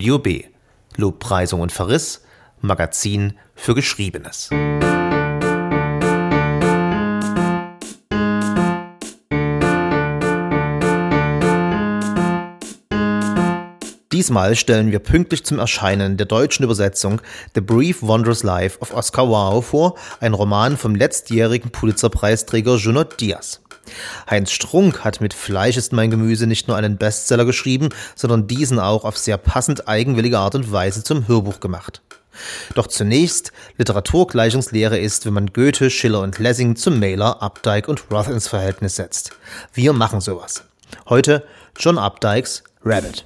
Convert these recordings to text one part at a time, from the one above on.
BOB. Lobpreisung und Verriss, Magazin für Geschriebenes. Diesmal stellen wir pünktlich zum Erscheinen der deutschen Übersetzung The Brief Wondrous Life of Oscar Wilde vor, ein Roman vom letztjährigen Pulitzerpreisträger Junot Diaz. Heinz Strunk hat mit Fleisch ist mein Gemüse nicht nur einen Bestseller geschrieben, sondern diesen auch auf sehr passend eigenwillige Art und Weise zum Hörbuch gemacht. Doch zunächst, Literaturgleichungslehre ist, wenn man Goethe, Schiller und Lessing zu Mailer, Updike und Roth ins Verhältnis setzt. Wir machen sowas. Heute John Updikes Rabbit.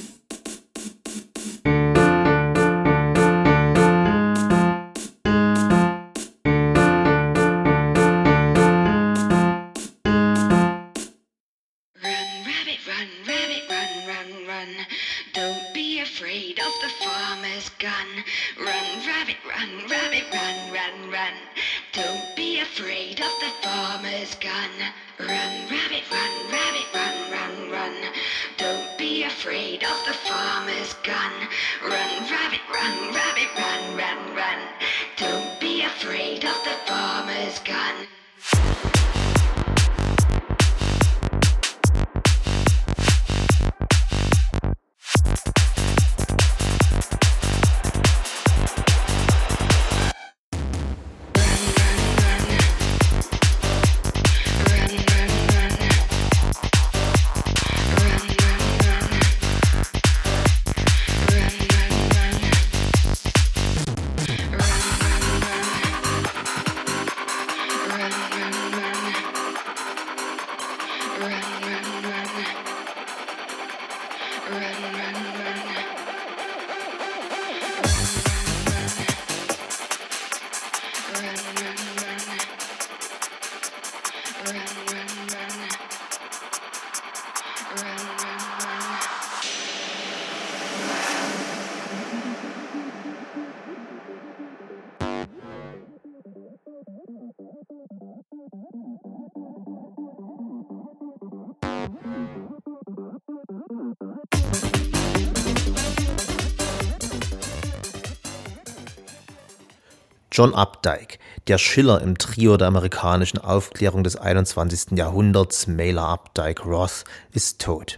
John Updike, der Schiller im Trio der amerikanischen Aufklärung des 21. Jahrhunderts, Mailer, Updike, Roth, ist tot.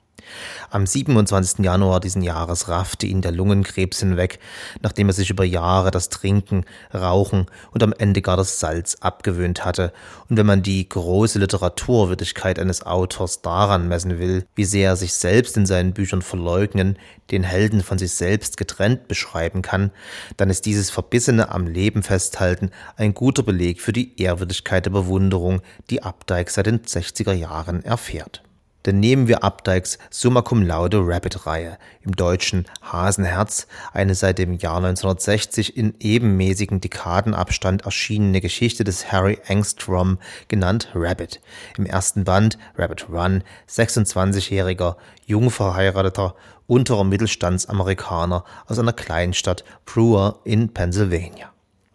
Am 27. Januar diesen Jahres raffte ihn der Lungenkrebs hinweg, nachdem er sich über Jahre das Trinken, Rauchen und am Ende gar das Salz abgewöhnt hatte. Und wenn man die große Literaturwürdigkeit eines Autors daran messen will, wie sehr er sich selbst in seinen Büchern verleugnen, den Helden von sich selbst getrennt beschreiben kann, dann ist dieses verbissene am Leben festhalten ein guter Beleg für die Ehrwürdigkeit der Bewunderung, die Updike seit den 60er Jahren erfährt. Denn nehmen wir Updikes Summa Cum Laude Rabbit-Reihe, im Deutschen Hasenherz, eine seit dem Jahr 1960 in ebenmäßigen Dekadenabstand erschienene Geschichte des Harry Engstrom, genannt Rabbit. Im ersten Band Rabbit Run, 26-jähriger, jung verheirateter, unterer Mittelstandsamerikaner aus einer Kleinstadt Brewer in Pennsylvania.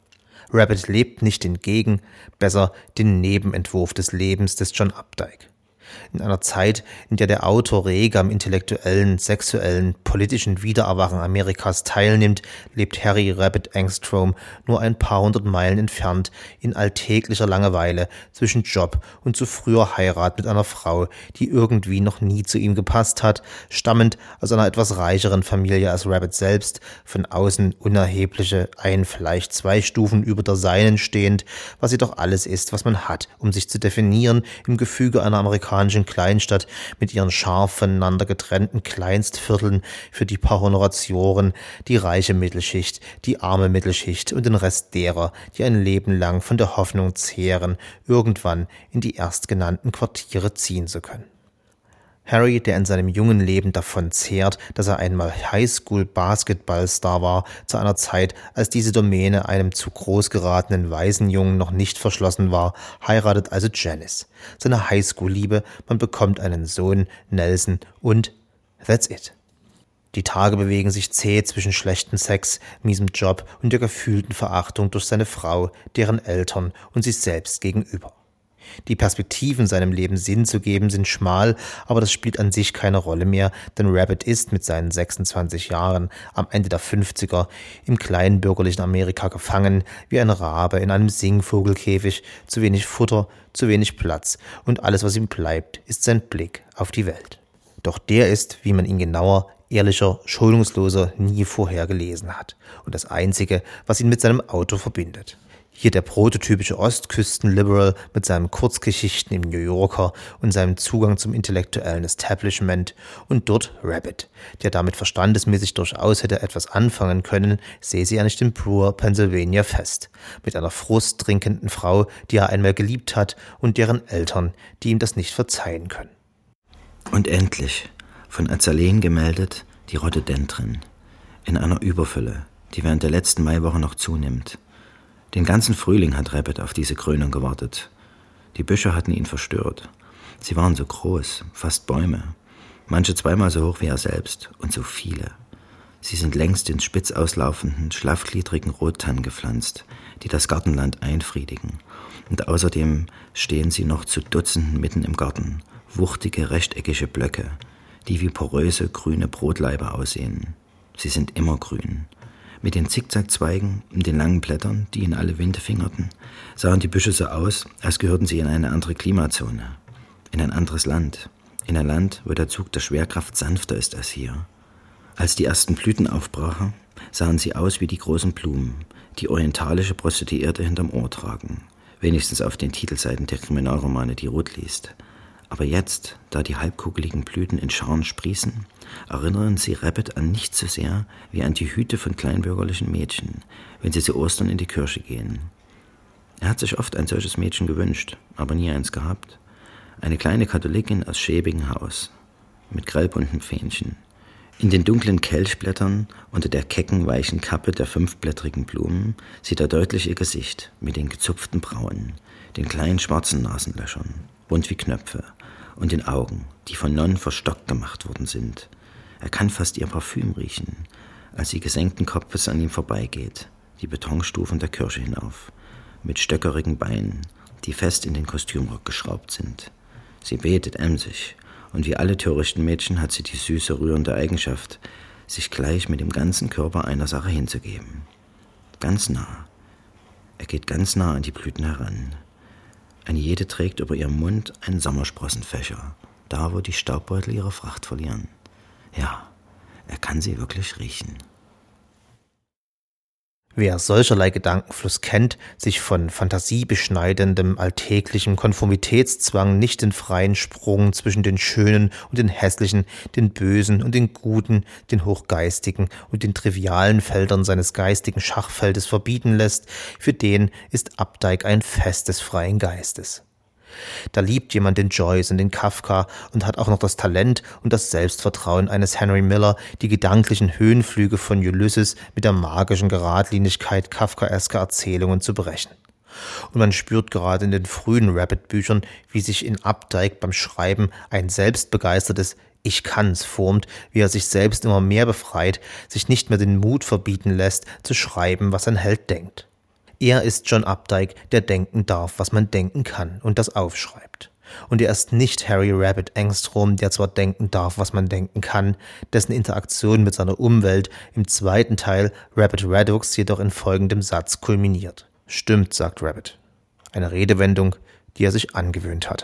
Rabbit lebt nicht den besser den Nebenentwurf des Lebens des John Updike. In einer Zeit, in der der Autor rege am intellektuellen, sexuellen, politischen Wiedererwachen Amerikas teilnimmt, lebt Harry Rabbit Engstrom nur ein paar hundert Meilen entfernt in alltäglicher Langeweile zwischen Job und zu früher Heirat mit einer Frau, die irgendwie noch nie zu ihm gepasst hat, stammend aus einer etwas reicheren Familie als Rabbit selbst, von außen unerhebliche, vielleicht 2 Stufen über der seinen stehend, was jedoch alles ist, was man hat, um sich zu definieren im Gefüge einer amerikanischen Kleinstadt mit ihren scharf voneinander getrennten Kleinstvierteln für die paar Honoratioren, die reiche Mittelschicht, die arme Mittelschicht und den Rest derer, die ein Leben lang von der Hoffnung zehren, irgendwann in die erstgenannten Quartiere ziehen zu können. Harry, der in seinem jungen Leben davon zehrt, dass er einmal Highschool-Basketballstar war, zu einer Zeit, als diese Domäne einem zu groß geratenen Waisenjungen noch nicht verschlossen war, heiratet also Janice. Seine Highschool-Liebe, man bekommt einen Sohn, Nelson, und that's it. Die Tage bewegen sich zäh zwischen schlechtem Sex, miesem Job und der gefühlten Verachtung durch seine Frau, deren Eltern und sich selbst gegenüber. Die Perspektiven, seinem Leben Sinn zu geben, sind schmal, aber das spielt an sich keine Rolle mehr, denn Rabbit ist mit seinen 26 Jahren am Ende der 50er im kleinbürgerlichen Amerika gefangen, wie ein Rabe in einem Singvogelkäfig, zu wenig Futter, zu wenig Platz, und alles, was ihm bleibt, ist sein Blick auf die Welt. Doch der ist, wie man ihn genauer, ehrlicher, schonungsloser nie vorher gelesen hat, und das Einzige, was ihn mit seinem Auto verbindet. Hier der prototypische Ostküsten-Liberal mit seinen Kurzgeschichten im New Yorker und seinem Zugang zum intellektuellen Establishment, und dort Rabbit, der damit verstandesmäßig durchaus hätte etwas anfangen können, säße sie ja nicht in Brewer, Pennsylvania fest, mit einer frusttrinkenden Frau, die er einmal geliebt hat, und deren Eltern, die ihm das nicht verzeihen können. Und endlich, von Azaleen gemeldet, die Rhododendren, in einer Überfülle, die während der letzten Maiwoche noch zunimmt. Den ganzen Frühling hat Rabbit auf diese Krönung gewartet. Die Büsche hatten ihn verstört. Sie waren so groß, fast Bäume. Manche zweimal so hoch wie er selbst, und so viele. Sie sind längst in spitz auslaufenden, schlaffgliedrigen Rottannen gepflanzt, die das Gartenland einfriedigen. Und außerdem stehen sie noch zu Dutzenden mitten im Garten, wuchtige, rechteckige Blöcke, die wie poröse, grüne Brotlaibe aussehen. Sie sind immer grün. Mit den Zickzackzweigen und den langen Blättern, die in alle Winde fingerten, sahen die Büsche so aus, als gehörten sie in eine andere Klimazone, in ein anderes Land, in ein Land, wo der Zug der Schwerkraft sanfter ist als hier. Als die ersten Blüten aufbrachen, sahen sie aus wie die großen Blumen, die orientalische Prostituierte hinterm Ohr tragen, wenigstens auf den Titelseiten der Kriminalromane, die Ruth liest. Aber jetzt, da die halbkugeligen Blüten in Scharen sprießen, erinnern sie Rabbit an nichts so sehr wie an die Hüte von kleinbürgerlichen Mädchen, wenn sie zu Ostern in die Kirche gehen. Er hat sich oft ein solches Mädchen gewünscht, aber nie eins gehabt. Eine kleine Katholikin aus schäbigem Haus, mit grellbuntem Fähnchen. In den dunklen Kelchblättern, unter der kecken, weichen Kappe der 5-blättrigen Blumen, sieht er deutlich ihr Gesicht mit den gezupften Brauen, den kleinen schwarzen Nasenlöchern, bunt wie Knöpfe, und den Augen, die von Nonnen verstockt gemacht worden sind. Er kann fast ihr Parfüm riechen, als sie gesenkten Kopfes an ihm vorbeigeht, die Betonstufen der Kirche hinauf, mit stöckerigen Beinen, die fest in den Kostümrock geschraubt sind. Sie betet emsig, und wie alle törichten Mädchen hat sie die süße, rührende Eigenschaft, sich gleich mit dem ganzen Körper einer Sache hinzugeben. Ganz nah. Er geht ganz nah an die Blüten heran. Eine jede trägt über ihrem Mund einen Sommersprossenfächer, da wo die Staubbeutel ihre Fracht verlieren. Ja, er kann sie wirklich riechen. Wer solcherlei Gedankenfluss kennt, sich von fantasiebeschneidendem alltäglichem Konformitätszwang nicht den freien Sprung zwischen den Schönen und den Hässlichen, den Bösen und den Guten, den Hochgeistigen und den trivialen Feldern seines geistigen Schachfeldes verbieten lässt, für den ist Updike ein Fest des freien Geistes. Da liebt jemand den Joyce und den Kafka und hat auch noch das Talent und das Selbstvertrauen eines Henry Miller, die gedanklichen Höhenflüge von Ulysses mit der magischen Geradlinigkeit kafkaesker Erzählungen zu brechen. Und man spürt gerade in den frühen Rabbit-Büchern, wie sich in Updike beim Schreiben ein selbstbegeistertes Ich kann's formt, wie er sich selbst immer mehr befreit, sich nicht mehr den Mut verbieten lässt, zu schreiben, was ein Held denkt. Er ist John Updike, der denken darf, was man denken kann und das aufschreibt. Und er ist nicht Harry Rabbit Engstrom, der zwar denken darf, was man denken kann, dessen Interaktion mit seiner Umwelt im zweiten Teil Rabbit Redux jedoch in folgendem Satz kulminiert. Stimmt, sagt Rabbit. Eine Redewendung, die er sich angewöhnt hatte.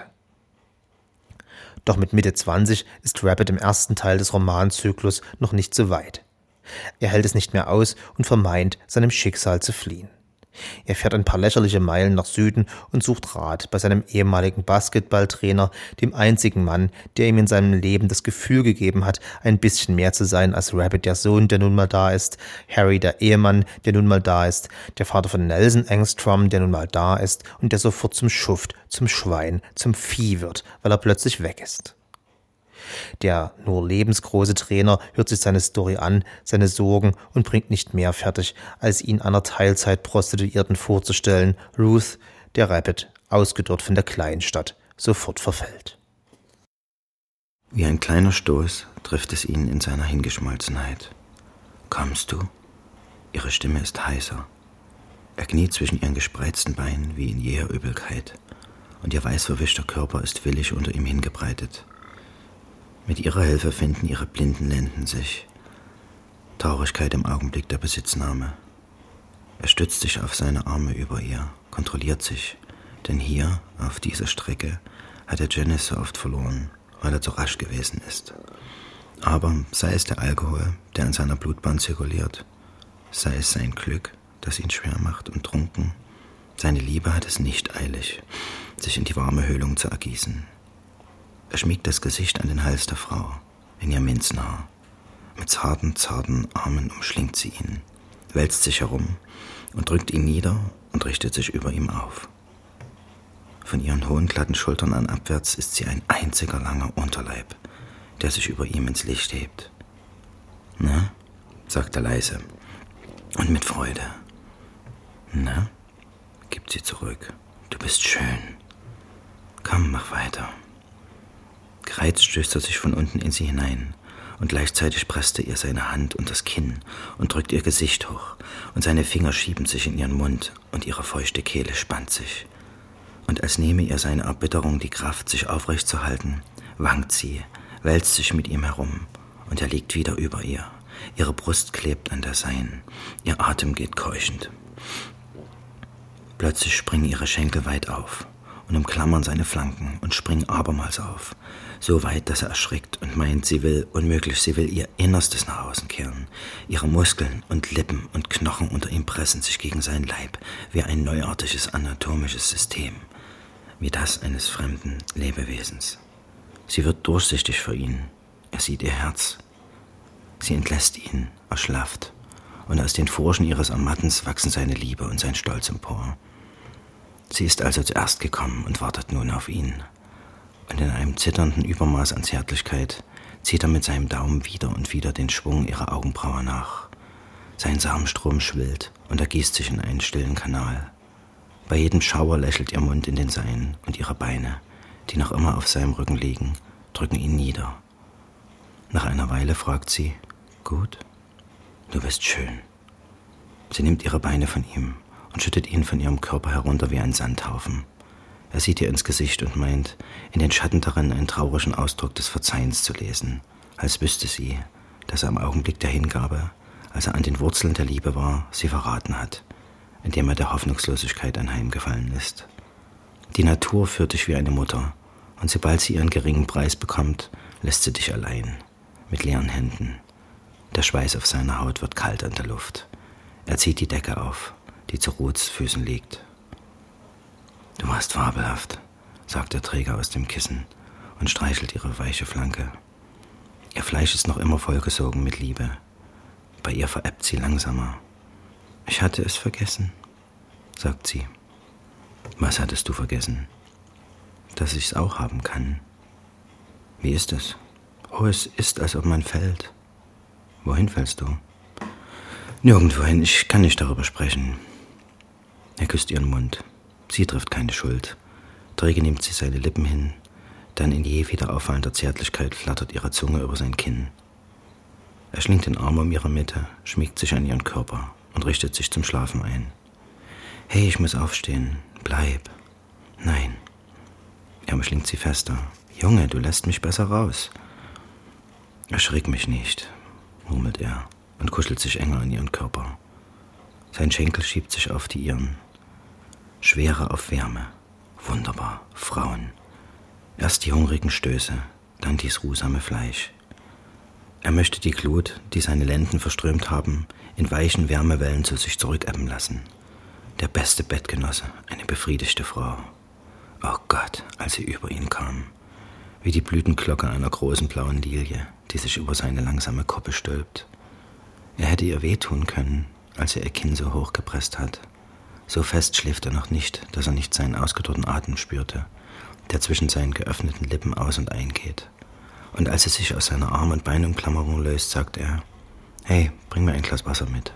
Doch mit Mitte 20 ist Rabbit im ersten Teil des Romanzyklus noch nicht so weit. Er hält es nicht mehr aus und vermeint, seinem Schicksal zu fliehen. Er fährt ein paar lächerliche Meilen nach Süden und sucht Rat bei seinem ehemaligen Basketballtrainer, dem einzigen Mann, der ihm in seinem Leben das Gefühl gegeben hat, ein bisschen mehr zu sein als Rabbit der Sohn, der nun mal da ist, Harry der Ehemann, der nun mal da ist, der Vater von Nelson Engstrom, der nun mal da ist und der sofort zum Schuft, zum Schwein, zum Vieh wird, weil er plötzlich weg ist. Der nur lebensgroße Trainer hört sich seine Story an, seine Sorgen und bringt nicht mehr fertig, als ihn einer Teilzeitprostituierten vorzustellen, Ruth, der Rabbit, ausgedörrt von der Kleinstadt, sofort verfällt. Wie ein kleiner Stoß trifft es ihn in seiner Hingeschmolzenheit. »Kommst du?« Ihre Stimme ist heiser. Er kniet zwischen ihren gespreizten Beinen wie in jäher Übelkeit. und ihr weiß verwischter Körper ist willig unter ihm hingebreitet. Mit ihrer Hilfe finden ihre blinden Lenden sich. Traurigkeit im Augenblick der Besitznahme. Er stützt sich auf seine Arme über ihr, kontrolliert sich, denn hier, auf dieser Strecke, hat er Janice so oft verloren, weil er zu rasch gewesen ist. Aber sei es der Alkohol, der in seiner Blutbahn zirkuliert, sei es sein Glück, das ihn schwer macht und trunken, seine Liebe hat es nicht eilig, sich in die warme Höhlung zu ergießen. Er schmiegt das Gesicht an den Hals der Frau, in ihr Minzenhaar. Mit zarten Armen umschlingt sie ihn, wälzt sich herum und drückt ihn nieder und richtet sich über ihm auf. Von ihren hohen, glatten Schultern an abwärts ist sie ein einziger langer Unterleib, der sich über ihm ins Licht hebt. »Na?«, sagt er leise und mit Freude. »Na?«, gibt sie zurück. »Du bist schön. Komm, mach weiter.« Gereizt stößt er sich von unten in sie hinein und gleichzeitig presst er ihr seine Hand und das Kinn und drückt ihr Gesicht hoch und seine Finger schieben sich in ihren Mund und ihre feuchte Kehle spannt sich. Und als nehme ihr seine Erbitterung die Kraft, sich aufrecht zu halten, wankt sie, wälzt sich mit ihm herum und er liegt wieder über ihr. Ihre Brust klebt an der seinen, ihr Atem geht keuchend. Plötzlich springen ihre Schenkel weit auf und umklammern seine Flanken und springen abermals auf, so weit, dass er erschrickt und meint, sie will ihr Innerstes nach außen kehren. Ihre Muskeln und Lippen und Knochen unter ihm pressen sich gegen seinen Leib wie ein neuartiges anatomisches System, wie das eines fremden Lebewesens. Sie wird durchsichtig für ihn, er sieht ihr Herz. Sie entlässt ihn, erschlafft, und aus den Furchen ihres Ermattens wachsen seine Liebe und sein Stolz empor. Sie ist also zuerst gekommen und wartet nun auf ihn. Und in einem zitternden Übermaß an Zärtlichkeit zieht er mit seinem Daumen wieder und wieder den Schwung ihrer Augenbraue nach. Sein Samenstrom schwillt und ergießt sich in einen stillen Kanal. Bei jedem Schauer lächelt ihr Mund in den seinen und ihre Beine, die noch immer auf seinem Rücken liegen, drücken ihn nieder. Nach einer Weile fragt sie, »Gut? Du bist schön.« Sie nimmt ihre Beine von ihm und schüttet ihn von ihrem Körper herunter wie ein Sandhaufen. Er sieht ihr ins Gesicht und meint, in den Schatten darin einen traurigen Ausdruck des Verzeihens zu lesen, als wüsste sie, dass er im Augenblick der Hingabe, als er an den Wurzeln der Liebe war, sie verraten hat, indem er der Hoffnungslosigkeit anheimgefallen ist. Die Natur führt dich wie eine Mutter, und sobald sie ihren geringen Preis bekommt, lässt sie dich allein, mit leeren Händen. Der Schweiß auf seiner Haut wird kalt an der Luft. Er zieht die Decke auf, die zu Ruths Füßen liegt. »Du warst fabelhaft«, sagt der Träger aus dem Kissen und streichelt ihre weiche Flanke. Ihr Fleisch ist noch immer vollgesogen mit Liebe. Bei ihr verebbt sie langsamer. »Ich hatte es vergessen«, sagt sie. »Was hattest du vergessen?« »Dass ich es auch haben kann.« »Wie ist es?« »Oh, es ist, als ob man fällt.« »Wohin fällst du?« »Nirgendwohin, ich kann nicht darüber sprechen.« Er küsst ihren Mund. Sie trifft keine Schuld. Träge nimmt sie seine Lippen hin, dann in je wieder auffallender Zärtlichkeit flattert ihre Zunge über sein Kinn. Er schlingt den Arm um ihre Mitte, schmiegt sich an ihren Körper und richtet sich zum Schlafen ein. »Hey, ich muss aufstehen. Bleib.« »Nein.« Er umschlingt sie fester. »Junge, du lässt mich besser raus.« »Erschrick mich nicht«, murmelt er und kuschelt sich enger an ihren Körper. Sein Schenkel schiebt sich auf die ihren. Schwere auf Wärme. Wunderbar, Frauen. Erst die hungrigen Stöße, dann dies ruhsame Fleisch. Er möchte die Glut, die seine Lenden verströmt haben, in weichen Wärmewellen zu sich zurückebben lassen. Der beste Bettgenosse, eine befriedigte Frau. Oh Gott, als sie über ihn kam. Wie die Blütenglocke einer großen blauen Lilie, die sich über seine langsame Kuppe stülpt. Er hätte ihr wehtun können, als er ihr Kinn so hoch gepresst hat. So fest schläft er noch nicht, dass er nicht seinen ausgedörrten Atem spürte, der zwischen seinen geöffneten Lippen aus- und eingeht. Und als er sich aus seiner Arm- und Beinumklammerung löst, sagt er, »Hey, bring mir ein Glas Wasser mit.«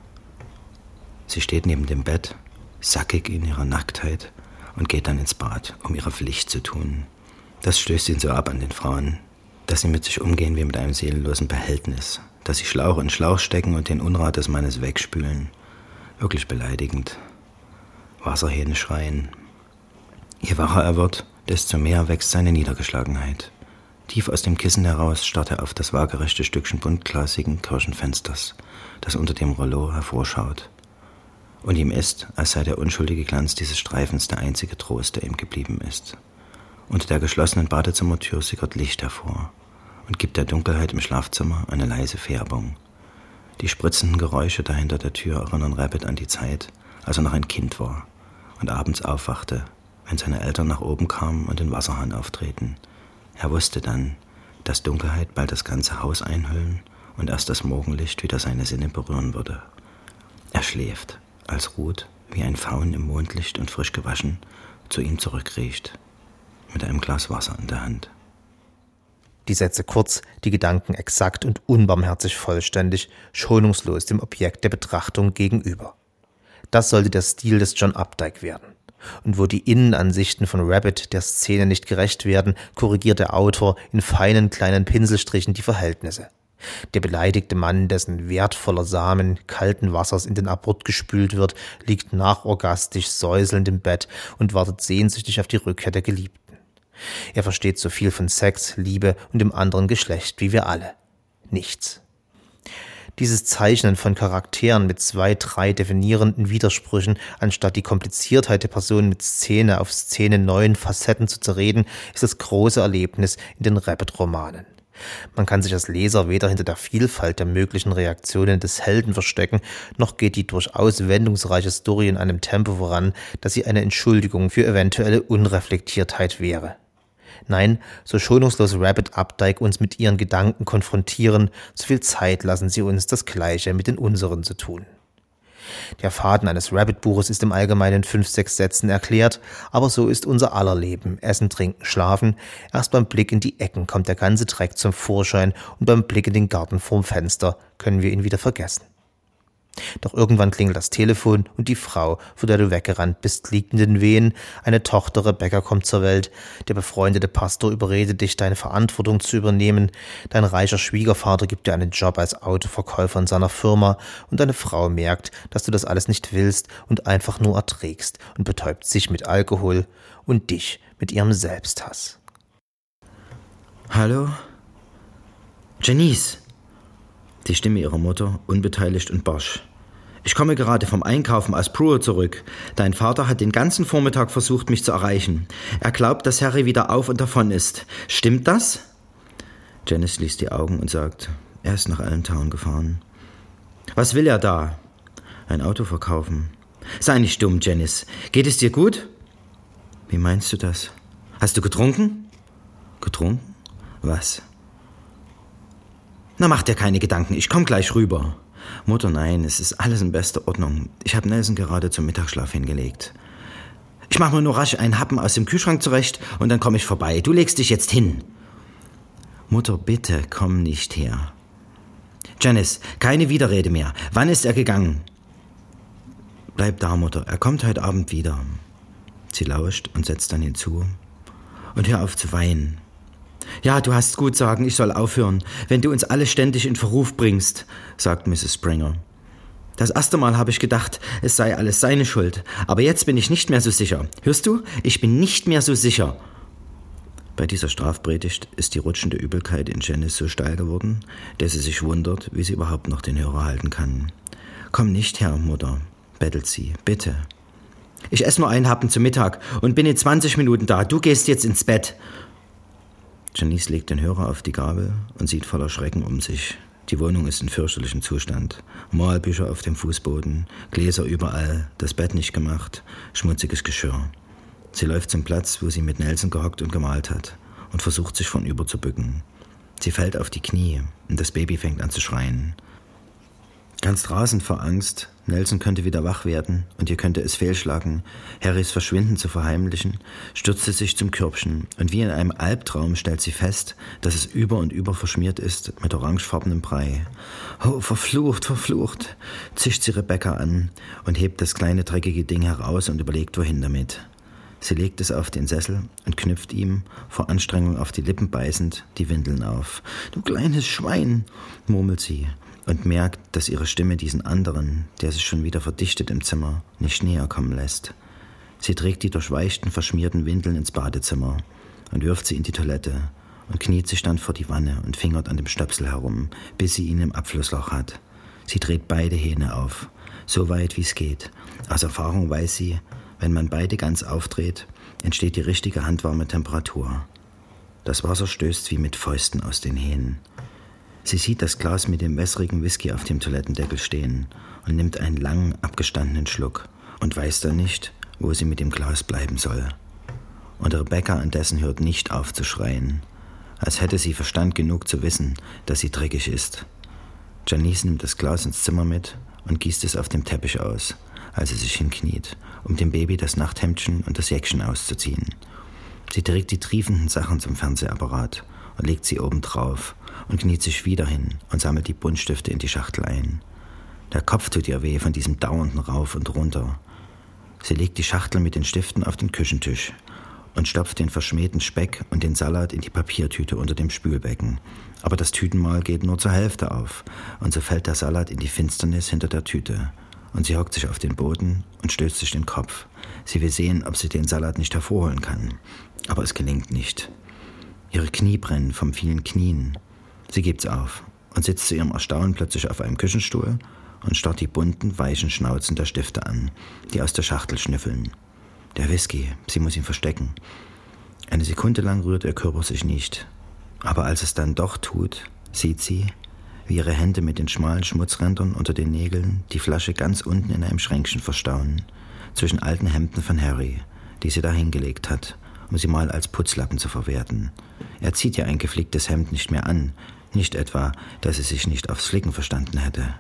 Sie steht neben dem Bett, sackig in ihrer Nacktheit, und geht dann ins Bad, um ihre Pflicht zu tun. Das stößt ihn so ab an den Frauen, dass sie mit sich umgehen wie mit einem seelenlosen Behältnis, dass sie Schlauch in Schlauch stecken und den Unrat des Mannes wegspülen. Wirklich beleidigend. Wasserhähne schreien. Je wacher er wird, desto mehr wächst seine Niedergeschlagenheit. Tief aus dem Kissen heraus starrt er auf das waagerechte Stückchen buntglasigen Kirchenfensters, das unter dem Rollo hervorschaut. Und ihm ist, als sei der unschuldige Glanz dieses Streifens der einzige Trost, der ihm geblieben ist. Unter der geschlossenen Badezimmertür sickert Licht hervor und gibt der Dunkelheit im Schlafzimmer eine leise Färbung. Die spritzenden Geräusche dahinter der Tür erinnern Rabbit an die Zeit, als er noch ein Kind war und abends aufwachte, wenn seine Eltern nach oben kamen und den Wasserhahn auftreten. Er wusste dann, dass Dunkelheit bald das ganze Haus einhüllen und erst das Morgenlicht wieder seine Sinne berühren würde. Er schläft, als Ruth, wie ein Faun im Mondlicht und frisch gewaschen, zu ihm zurückkriecht, mit einem Glas Wasser in der Hand. Die Sätze kurz, die Gedanken exakt und unbarmherzig vollständig, schonungslos dem Objekt der Betrachtung gegenüber. Das sollte der Stil des John Updike werden. Und wo die Innenansichten von Rabbit der Szene nicht gerecht werden, korrigiert der Autor in feinen kleinen Pinselstrichen die Verhältnisse. Der beleidigte Mann, dessen wertvoller Samen kalten Wassers in den Abort gespült wird, liegt nachorgastisch säuselnd im Bett und wartet sehnsüchtig auf die Rückkehr der Geliebten. Er versteht so viel von Sex, Liebe und dem anderen Geschlecht wie wir alle. Nichts. Dieses Zeichnen von Charakteren mit 2, 3 definierenden Widersprüchen, anstatt die Kompliziertheit der Person mit Szene auf Szene neuen Facetten zu zerreden, ist das große Erlebnis in den Rabbit-Romanen. Man kann sich als Leser weder hinter der Vielfalt der möglichen Reaktionen des Helden verstecken, noch geht die durchaus wendungsreiche Story in einem Tempo voran, dass sie eine Entschuldigung für eventuelle Unreflektiertheit wäre. Nein, so schonungslos Rabbit Updike uns mit ihren Gedanken konfrontieren, so viel Zeit lassen sie uns, das Gleiche mit den unseren zu tun. Der Faden eines Rabbit-Buches ist im Allgemeinen 5, 6 Sätzen erklärt, aber so ist unser aller Leben. Essen, trinken, schlafen. Erst beim Blick in die Ecken kommt der ganze Dreck zum Vorschein und beim Blick in den Garten vorm Fenster können wir ihn wieder vergessen. Doch irgendwann klingelt das Telefon und die Frau, vor der du weggerannt bist, liegt in den Wehen. Eine Tochter, Rebecca, kommt zur Welt. Der befreundete Pastor überredet dich, deine Verantwortung zu übernehmen. Dein reicher Schwiegervater gibt dir einen Job als Autoverkäufer in seiner Firma. Und deine Frau merkt, dass du das alles nicht willst und einfach nur erträgst und betäubt sich mit Alkohol und dich mit ihrem Selbsthass. Hallo? Janice. Die Stimme ihrer Mutter, unbeteiligt und barsch. Ich komme gerade vom Einkaufen aus Brewer zurück. Dein Vater hat den ganzen Vormittag versucht, mich zu erreichen. Er glaubt, dass Harry wieder auf und davon ist. Stimmt das? Janice schließt die Augen und sagt, er ist nach Allentown gefahren. Was will er da? Ein Auto verkaufen. Sei nicht dumm, Janice. Geht es dir gut? Wie meinst du das? Hast du getrunken? Getrunken? Was? Na, mach dir keine Gedanken, ich komm gleich rüber. Mutter, nein, es ist alles in bester Ordnung. Ich habe Nelson gerade zum Mittagsschlaf hingelegt. Ich mache mir nur rasch einen Happen aus dem Kühlschrank zurecht und dann komme ich vorbei. Du legst dich jetzt hin. Mutter, bitte, komm nicht her. Janice, keine Widerrede mehr. Wann ist er gegangen? Bleib da, Mutter, er kommt heute Abend wieder. Sie lauscht und setzt dann hinzu. Und hör auf zu weinen. Ja, du hast gut sagen, ich soll aufhören, wenn du uns alle ständig in Verruf bringst, sagt Mrs. Springer. Das erste Mal habe ich gedacht, es sei alles seine Schuld, aber jetzt bin ich nicht mehr so sicher. Hörst du? Ich bin nicht mehr so sicher. Bei dieser Strafpredigt ist die rutschende Übelkeit in Janice so steil geworden, dass sie sich wundert, wie sie überhaupt noch den Hörer halten kann. Komm nicht her, Mutter, bettelt sie, bitte. Ich esse nur einen Happen zu Mittag und bin in 20 Minuten da. Du gehst jetzt ins Bett. Janice legt den Hörer auf die Gabel und sieht voller Schrecken um sich. Die Wohnung ist in fürchterlichem Zustand. Malbücher auf dem Fußboden, Gläser überall, das Bett nicht gemacht, schmutziges Geschirr. Sie läuft zum Platz, wo sie mit Nelson gehockt und gemalt hat und versucht, sich vornüber zu bücken. Sie fällt auf die Knie und das Baby fängt an zu schreien. Ganz rasend vor Angst, Nelson könnte wieder wach werden und ihr könnte es fehlschlagen, Harrys Verschwinden zu verheimlichen, stürzt sie sich zum Körbchen und wie in einem Albtraum stellt sie fest, dass es über und über verschmiert ist mit orangefarbenem Brei. Oh, verflucht, verflucht, zischt sie Rebecca an und hebt das kleine dreckige Ding heraus und überlegt, wohin damit. Sie legt es auf den Sessel und knüpft ihm, vor Anstrengung auf die Lippen beißend, die Windeln auf. »Du kleines Schwein«, murmelt sie und merkt, dass ihre Stimme diesen anderen, der sich schon wieder verdichtet im Zimmer, nicht näher kommen lässt. Sie trägt die durchweichten, verschmierten Windeln ins Badezimmer und wirft sie in die Toilette und kniet sich dann vor die Wanne und fingert an dem Stöpsel herum, bis sie ihn im Abflussloch hat. Sie dreht beide Hähne auf, so weit wie es geht. Aus Erfahrung weiß sie, wenn man beide ganz aufdreht, entsteht die richtige handwarme Temperatur. Das Wasser stößt wie mit Fäusten aus den Hähnen. Sie sieht das Glas mit dem wässrigen Whisky auf dem Toilettendeckel stehen und nimmt einen langen, abgestandenen Schluck und weiß dann nicht, wo sie mit dem Glas bleiben soll. Und Rebecca indessen hört nicht auf zu schreien, als hätte sie Verstand genug zu wissen, dass sie dreckig ist. Janice nimmt das Glas ins Zimmer mit und gießt es auf dem Teppich aus, als sie sich hinkniet, um dem Baby das Nachthemdchen und das Jäckchen auszuziehen. Sie trägt die triefenden Sachen zum Fernsehapparat und legt sie oben drauf und kniet sich wieder hin und sammelt die Buntstifte in die Schachtel ein. Der Kopf tut ihr weh von diesem dauernden Rauf und Runter. Sie legt die Schachtel mit den Stiften auf den Küchentisch und stopft den verschmähten Speck und den Salat in die Papiertüte unter dem Spülbecken. Aber das Tütenmahl geht nur zur Hälfte auf und so fällt der Salat in die Finsternis hinter der Tüte. Und sie hockt sich auf den Boden und stößt sich den Kopf. Sie will sehen, ob sie den Salat nicht hervorholen kann. Aber es gelingt nicht. Ihre Knie brennen vom vielen Knien. Sie gibt's auf und sitzt zu ihrem Erstaunen plötzlich auf einem Küchenstuhl und starrt die bunten, weichen Schnauzen der Stifte an, die aus der Schachtel schnüffeln. Der Whisky, sie muss ihn verstecken. Eine Sekunde lang rührt ihr Körper sich nicht. Aber als es dann doch tut, sieht sie, wie ihre Hände mit den schmalen Schmutzrändern unter den Nägeln die Flasche ganz unten in einem Schränkchen verstauen, zwischen alten Hemden von Harry, die sie da hingelegt hat, um sie mal als Putzlappen zu verwerten. Er zieht ihr ein geflicktes Hemd nicht mehr an, nicht etwa, dass sie sich nicht aufs Flicken verstanden hätte.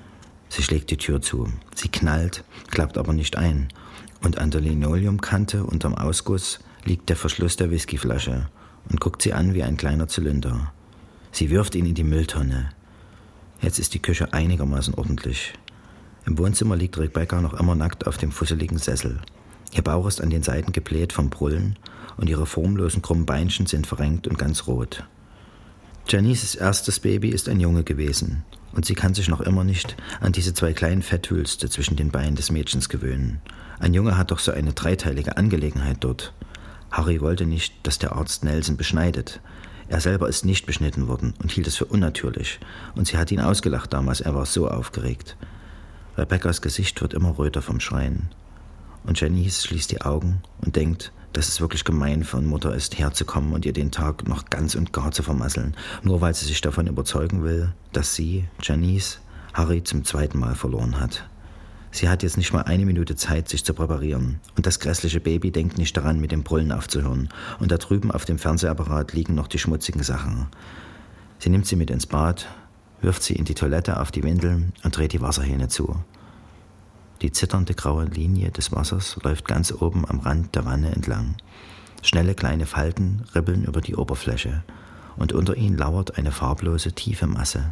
Sie schlägt die Tür zu. Sie knallt, klappt aber nicht ein. Und an der Linoleumkante unterm Ausguss liegt der Verschluss der Whiskyflasche und guckt sie an wie ein kleiner Zylinder. Sie wirft ihn in die Mülltonne. Jetzt ist die Küche einigermaßen ordentlich. Im Wohnzimmer liegt Rebecca noch immer nackt auf dem fusseligen Sessel. Ihr Bauch ist an den Seiten gebläht vom Brüllen und ihre formlosen krummen Beinchen sind verrenkt und ganz rot. Janices erstes Baby ist ein Junge gewesen und sie kann sich noch immer nicht an diese 2 kleinen Fetthülste zwischen den Beinen des Mädchens gewöhnen. Ein Junge hat doch so eine dreiteilige Angelegenheit dort. Harry wollte nicht, dass der Arzt Nelson beschneidet. Er selber ist nicht beschnitten worden und hielt es für unnatürlich und sie hat ihn ausgelacht damals, er war so aufgeregt. Rebeccas Gesicht wird immer röter vom Schreien und Janice schließt die Augen und denkt, dass es wirklich gemein von Mutter ist, herzukommen und ihr den Tag noch ganz und gar zu vermasseln, nur weil sie sich davon überzeugen will, dass sie, Janice, Harry zum 2. Mal verloren hat. Sie hat jetzt nicht mal 1 Minute Zeit, sich zu präparieren. Und das grässliche Baby denkt nicht daran, mit dem Brüllen aufzuhören. Und da drüben auf dem Fernsehapparat liegen noch die schmutzigen Sachen. Sie nimmt sie mit ins Bad, wirft sie in die Toilette auf die Windeln und dreht die Wasserhähne zu. Die zitternde graue Linie des Wassers läuft ganz oben am Rand der Wanne entlang. Schnelle kleine Falten ribbeln über die Oberfläche und unter ihnen lauert eine farblose, tiefe Masse.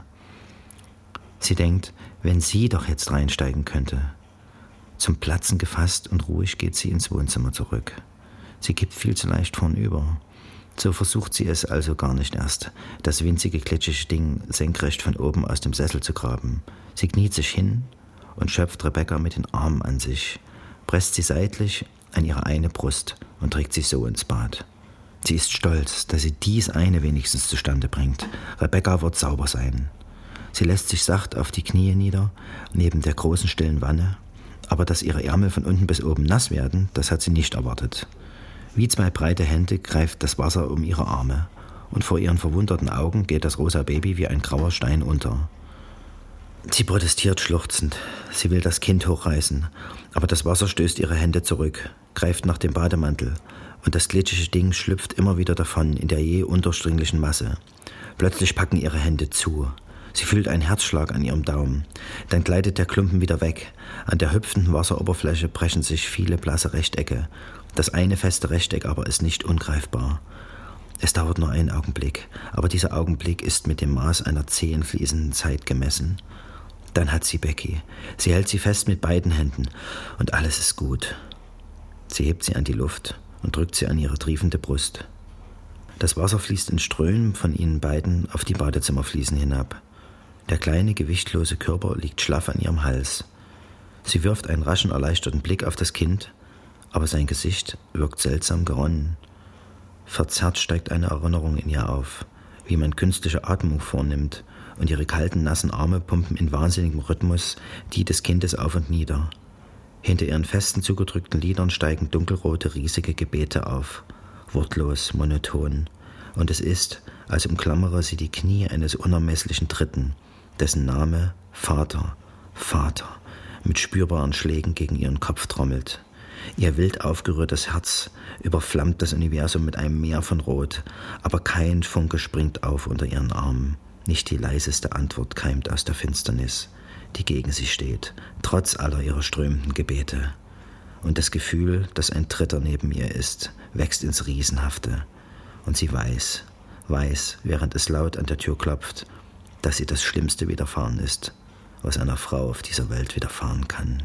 Sie denkt, wenn sie doch jetzt reinsteigen könnte. Zum Platzen gefasst und ruhig geht sie ins Wohnzimmer zurück. Sie kippt viel zu leicht vornüber. So versucht sie es also gar nicht erst, das winzige, glitschige Ding senkrecht von oben aus dem Sessel zu graben. Sie kniet sich hin und schöpft Rebecca mit den Armen an sich, presst sie seitlich an ihre eine Brust und trägt sie so ins Bad. Sie ist stolz, dass sie dies eine wenigstens zustande bringt. Rebecca wird sauber sein. Sie lässt sich sacht auf die Knie nieder, neben der großen stillen Wanne, aber dass ihre Ärmel von unten bis oben nass werden, das hat sie nicht erwartet. Wie 2 breite Hände greift das Wasser um ihre Arme und vor ihren verwunderten Augen geht das rosa Baby wie ein grauer Stein unter. Sie protestiert schluchzend. Sie will das Kind hochreißen, aber das Wasser stößt ihre Hände zurück, greift nach dem Bademantel und das glitschige Ding schlüpft immer wieder davon in der je undurchdringlichen Masse. Plötzlich packen ihre Hände zu. Sie fühlt einen Herzschlag an ihrem Daumen. Dann gleitet der Klumpen wieder weg. An der hüpfenden Wasseroberfläche brechen sich viele blasse Rechtecke. Das eine feste Rechteck aber ist nicht ungreifbar. Es dauert nur einen Augenblick, aber dieser Augenblick ist mit dem Maß einer zähen fließenden Zeit gemessen. Dann hat sie Becky. Sie hält sie fest mit beiden Händen und alles ist gut. Sie hebt sie an die Luft und drückt sie an ihre triefende Brust. Das Wasser fließt in Strömen von ihnen beiden auf die Badezimmerfliesen hinab. Der kleine, gewichtlose Körper liegt schlaff an ihrem Hals. Sie wirft einen raschen, erleichterten Blick auf das Kind, aber sein Gesicht wirkt seltsam geronnen. Verzerrt steigt eine Erinnerung in ihr auf, wie man künstliche Atmung vornimmt, und ihre kalten, nassen Arme pumpen in wahnsinnigem Rhythmus die des Kindes auf und nieder. Hinter ihren festen, zugedrückten Lidern steigen dunkelrote, riesige Gebete auf, wortlos, monoton, und es ist, als umklammere sie die Knie eines unermesslichen Dritten, dessen Name Vater, Vater, mit spürbaren Schlägen gegen ihren Kopf trommelt. Ihr wild aufgerührtes Herz überflammt das Universum mit einem Meer von Rot, aber kein Funke springt auf unter ihren Armen. Nicht die leiseste Antwort keimt aus der Finsternis, die gegen sie steht, trotz aller ihrer strömenden Gebete. Und das Gefühl, dass ein Dritter neben ihr ist, wächst ins Riesenhafte. Und sie weiß, während es laut an der Tür klopft, dass ihr das Schlimmste widerfahren ist, was einer Frau auf dieser Welt widerfahren kann.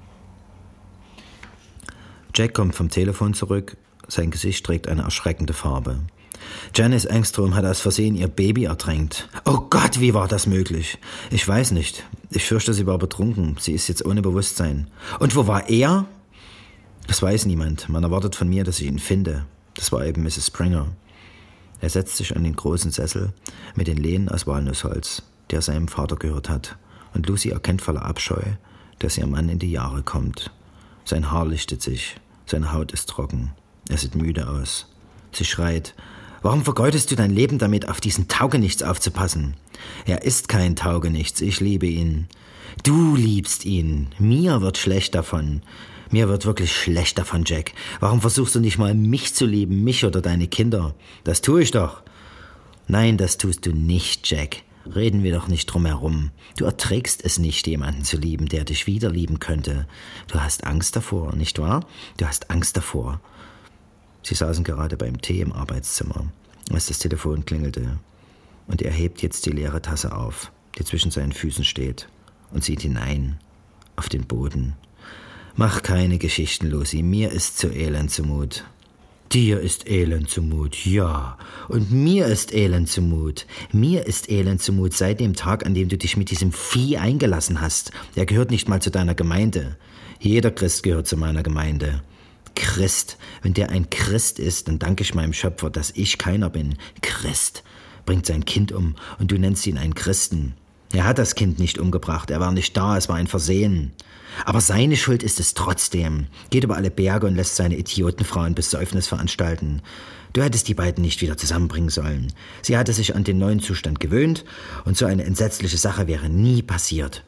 Jack kommt vom Telefon zurück, sein Gesicht trägt eine erschreckende Farbe. Janice Engstrom hat aus Versehen ihr Baby ertränkt. Oh Gott, wie war das möglich? Ich weiß nicht. Ich fürchte, sie war betrunken. Sie ist jetzt ohne Bewusstsein. Und wo war er? Das weiß niemand. Man erwartet von mir, dass ich ihn finde. Das war eben Mrs. Springer. Er setzt sich an den großen Sessel mit den Lehnen aus Walnussholz, der seinem Vater gehört hat. Und Lucy erkennt voller Abscheu, dass ihr Mann in die Jahre kommt. Sein Haar lichtet sich. Seine Haut ist trocken. Er sieht müde aus. Sie schreit: Warum vergeudest du dein Leben damit, auf diesen Taugenichts aufzupassen? Er ist kein Taugenichts, ich liebe ihn. Du liebst ihn. Mir wird schlecht davon. Mir wird wirklich schlecht davon, Jack. Warum versuchst du nicht mal, mich zu lieben, mich oder deine Kinder? Das tue ich doch. Nein, das tust du nicht, Jack. Reden wir doch nicht drum herum. Du erträgst es nicht, jemanden zu lieben, der dich wieder lieben könnte. Du hast Angst davor, nicht wahr? Du hast Angst davor. Sie saßen gerade beim Tee im Arbeitszimmer, als das Telefon klingelte. Und er hebt jetzt die leere Tasse auf, die zwischen seinen Füßen steht, und sieht hinein, auf den Boden. Mach keine Geschichten, Lucy, mir ist zu elend zumut. Dir ist elend zumut, ja. Und mir ist elend zumut. Mir ist elend zumut seit dem Tag, an dem du dich mit diesem Vieh eingelassen hast. Er gehört nicht mal zu deiner Gemeinde. Jeder Christ gehört zu meiner Gemeinde. Christ. Wenn der ein Christ ist, dann danke ich meinem Schöpfer, dass ich keiner bin. Christ bringt sein Kind um und du nennst ihn einen Christen. Er hat das Kind nicht umgebracht, er war nicht da, es war ein Versehen. Aber seine Schuld ist es trotzdem. Geht über alle Berge und lässt seine Idiotenfrau ein Besäufnis veranstalten. Du hättest die beiden nicht wieder zusammenbringen sollen. Sie hatte sich an den neuen Zustand gewöhnt und so eine entsetzliche Sache wäre nie passiert.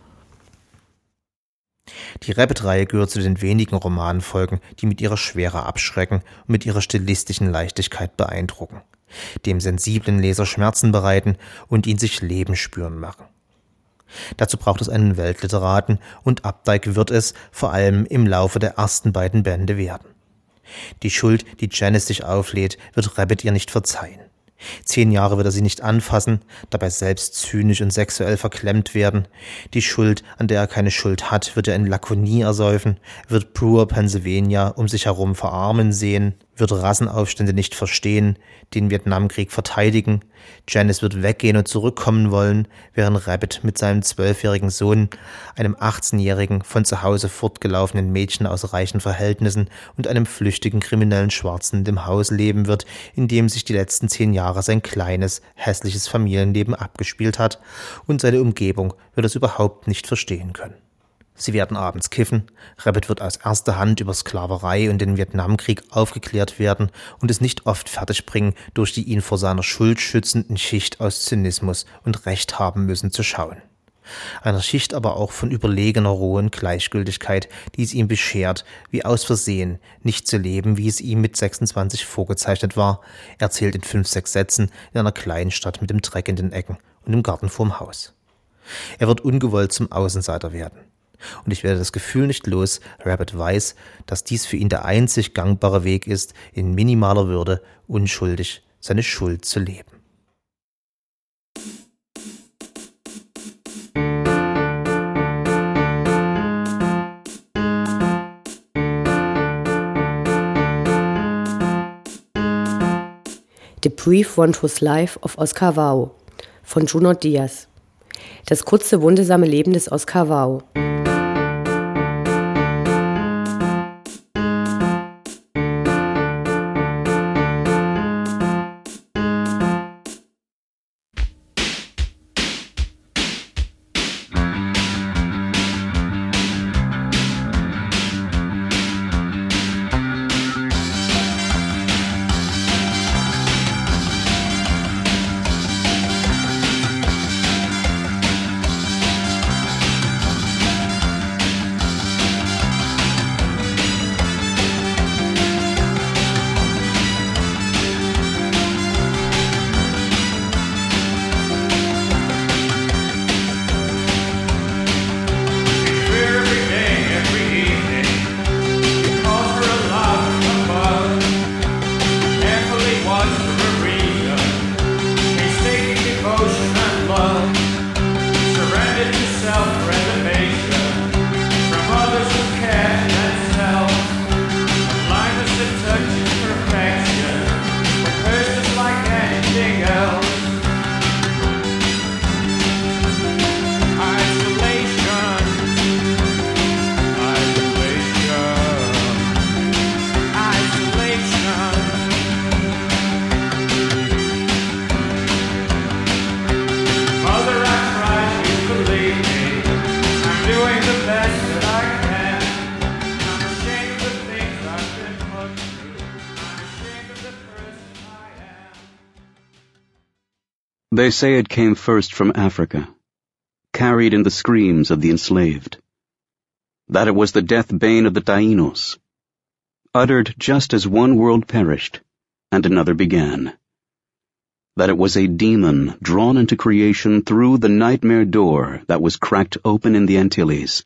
Die Rabbit-Reihe gehört zu den wenigen Romanfolgen, die mit ihrer Schwere abschrecken und mit ihrer stilistischen Leichtigkeit beeindrucken, dem sensiblen Leser Schmerzen bereiten und ihn sich Leben spüren machen. Dazu braucht es einen Weltliteraten und Updike wird es vor allem im Laufe der ersten beiden Bände werden. Die Schuld, die Janice sich auflädt, wird Rabbit ihr nicht verzeihen. 10 Jahre wird er sie nicht anfassen, dabei selbst zynisch und sexuell verklemmt werden. Die Schuld, an der er keine Schuld hat, wird er in Lakonie ersäufen, wird Brewer Pennsylvania um sich herum verarmen sehen, wird Rassenaufstände nicht verstehen, den Vietnamkrieg verteidigen. Janice wird weggehen und zurückkommen wollen, während Rabbit mit seinem 12-jährigen Sohn, einem 18-jährigen, von zu Hause fortgelaufenen Mädchen aus reichen Verhältnissen und einem flüchtigen kriminellen Schwarzen in dem Haus leben wird, in dem sich die letzten 10 Jahre sein kleines, hässliches Familienleben abgespielt hat, und seine Umgebung wird es überhaupt nicht verstehen können. Sie werden abends kiffen, Rabbit wird aus erster Hand über Sklaverei und den Vietnamkrieg aufgeklärt werden und es nicht oft fertigbringen, durch die ihn vor seiner Schuld schützenden Schicht aus Zynismus und Recht haben müssen zu schauen. Einer Schicht aber auch von überlegener Ruhe und Gleichgültigkeit, die es ihm beschert, wie aus Versehen nicht zu leben, wie es ihm mit 26 vorgezeichnet war, erzählt in 5-6 Sätzen in einer kleinen Stadt mit dem Dreck in den Ecken und dem Garten vorm Haus. Er wird ungewollt zum Außenseiter werden. Und ich werde das Gefühl nicht los, Rabbit weiß, dass dies für ihn der einzig gangbare Weg ist, in minimaler Würde, unschuldig, seine Schuld zu leben. The Brief Wondrous Life of Oscar Wao von Junot Diaz. Das kurze, wundersame Leben des Oscar Wao. They say it came first from Africa, carried in the screams of the enslaved. That it was the death bane of the Tainos, uttered just as one world perished and another began. That it was a demon drawn into creation through the nightmare door that was cracked open in the Antilles.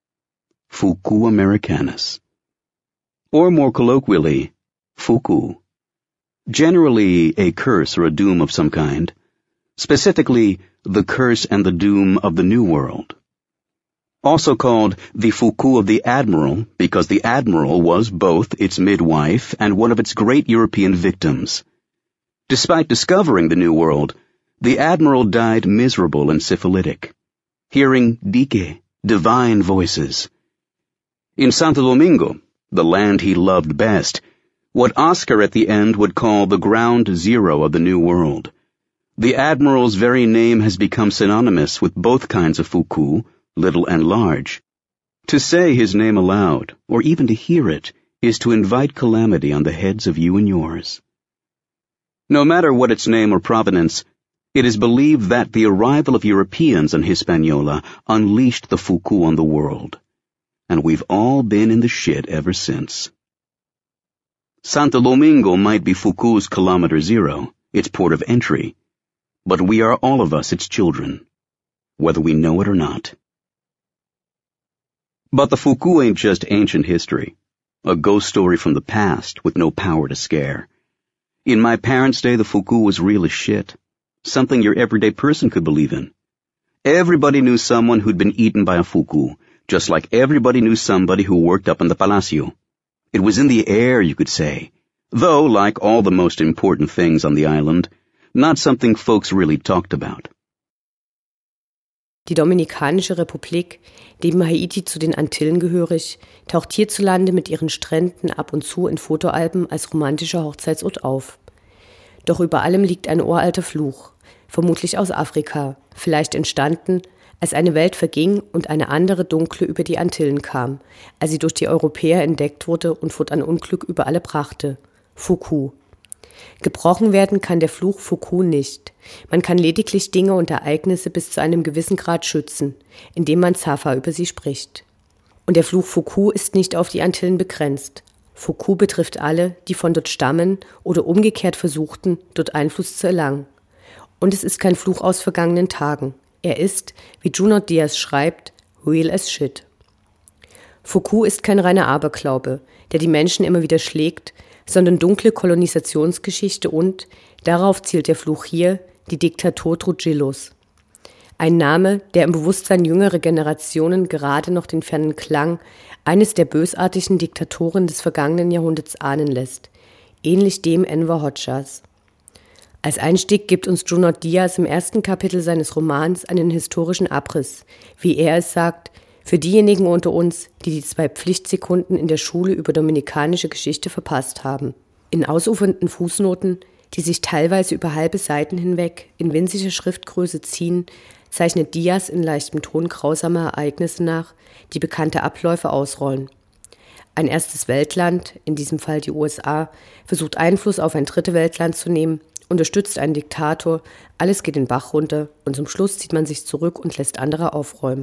Fuku Americanus. Or more colloquially, Fuku. Generally a curse or a doom of some kind. Specifically, the curse and the doom of the New World. Also called the Fuku of the Admiral because the Admiral was both its midwife and one of its great European victims. Despite discovering the New World, the Admiral died miserable and syphilitic, hearing dike, divine voices. In Santo Domingo, the land he loved best, what Oscar at the end would call the ground zero of the New World, the Admiral's very name has become synonymous with both kinds of Fuku, little and large. To say his name aloud, or even to hear it, is to invite calamity on the heads of you and yours. No matter what its name or provenance, it is believed that the arrival of Europeans in Hispaniola unleashed the Fuku on the world, and we've all been in the shit ever since. Santo Domingo might be Fuku's kilometer zero, its port of entry, but we are all of us its children, whether we know it or not. But the Fuku ain't just ancient history, a ghost story from the past with no power to scare. In my parents' day, the Fuku was real as shit, something your everyday person could believe in. Everybody knew someone who'd been eaten by a Fuku, just like everybody knew somebody who worked up in the Palacio. It was in the air, you could say, though, like all the most important things on the island, not something folks really talked about. Die Dominikanische Republik, neben Haiti zu den Antillen gehörig, taucht hierzulande mit ihren Stränden ab und zu in Fotoalben als romantischer Hochzeitsort auf. Doch über allem liegt ein uralter Fluch, vermutlich aus Afrika, vielleicht entstanden, als eine Welt verging und eine andere dunkle über die Antillen kam, als sie durch die Europäer entdeckt wurde und fortan Unglück über alle brachte. Fuku. Gebrochen werden kann der Fluch Fuku nicht. Man kann lediglich Dinge und Ereignisse bis zu einem gewissen Grad schützen, indem man Zafa über sie spricht. Und der Fluch Fuku ist nicht auf die Antillen begrenzt. Fuku betrifft alle, die von dort stammen oder umgekehrt versuchten, dort Einfluss zu erlangen. Und es ist kein Fluch aus vergangenen Tagen. Er ist, wie Junot Díaz schreibt, real as shit. Fuku ist kein reiner Aberglaube, der die Menschen immer wieder schlägt, sondern dunkle Kolonisationsgeschichte und, darauf zielt der Fluch hier, die Diktatur Trujillos. Ein Name, der im Bewusstsein jüngerer Generationen gerade noch den fernen Klang eines der bösartigen Diktatoren des vergangenen Jahrhunderts ahnen lässt, ähnlich dem Enver Hoxhas. Als Einstieg gibt uns Junot Díaz im ersten Kapitel seines Romans einen historischen Abriss, wie er es sagt, für diejenigen unter uns, die 2 Pflichtsekunden in der Schule über dominikanische Geschichte verpasst haben. In ausufernden Fußnoten, die sich teilweise über halbe Seiten hinweg in winziger Schriftgröße ziehen, zeichnet Díaz in leichtem Ton grausame Ereignisse nach, die bekannte Abläufe ausrollen. Ein erstes Weltland, in diesem Fall die USA, versucht Einfluss auf ein dritte Weltland zu nehmen, unterstützt einen Diktator, alles geht den Bach runter und zum Schluss zieht man sich zurück und lässt andere aufräumen.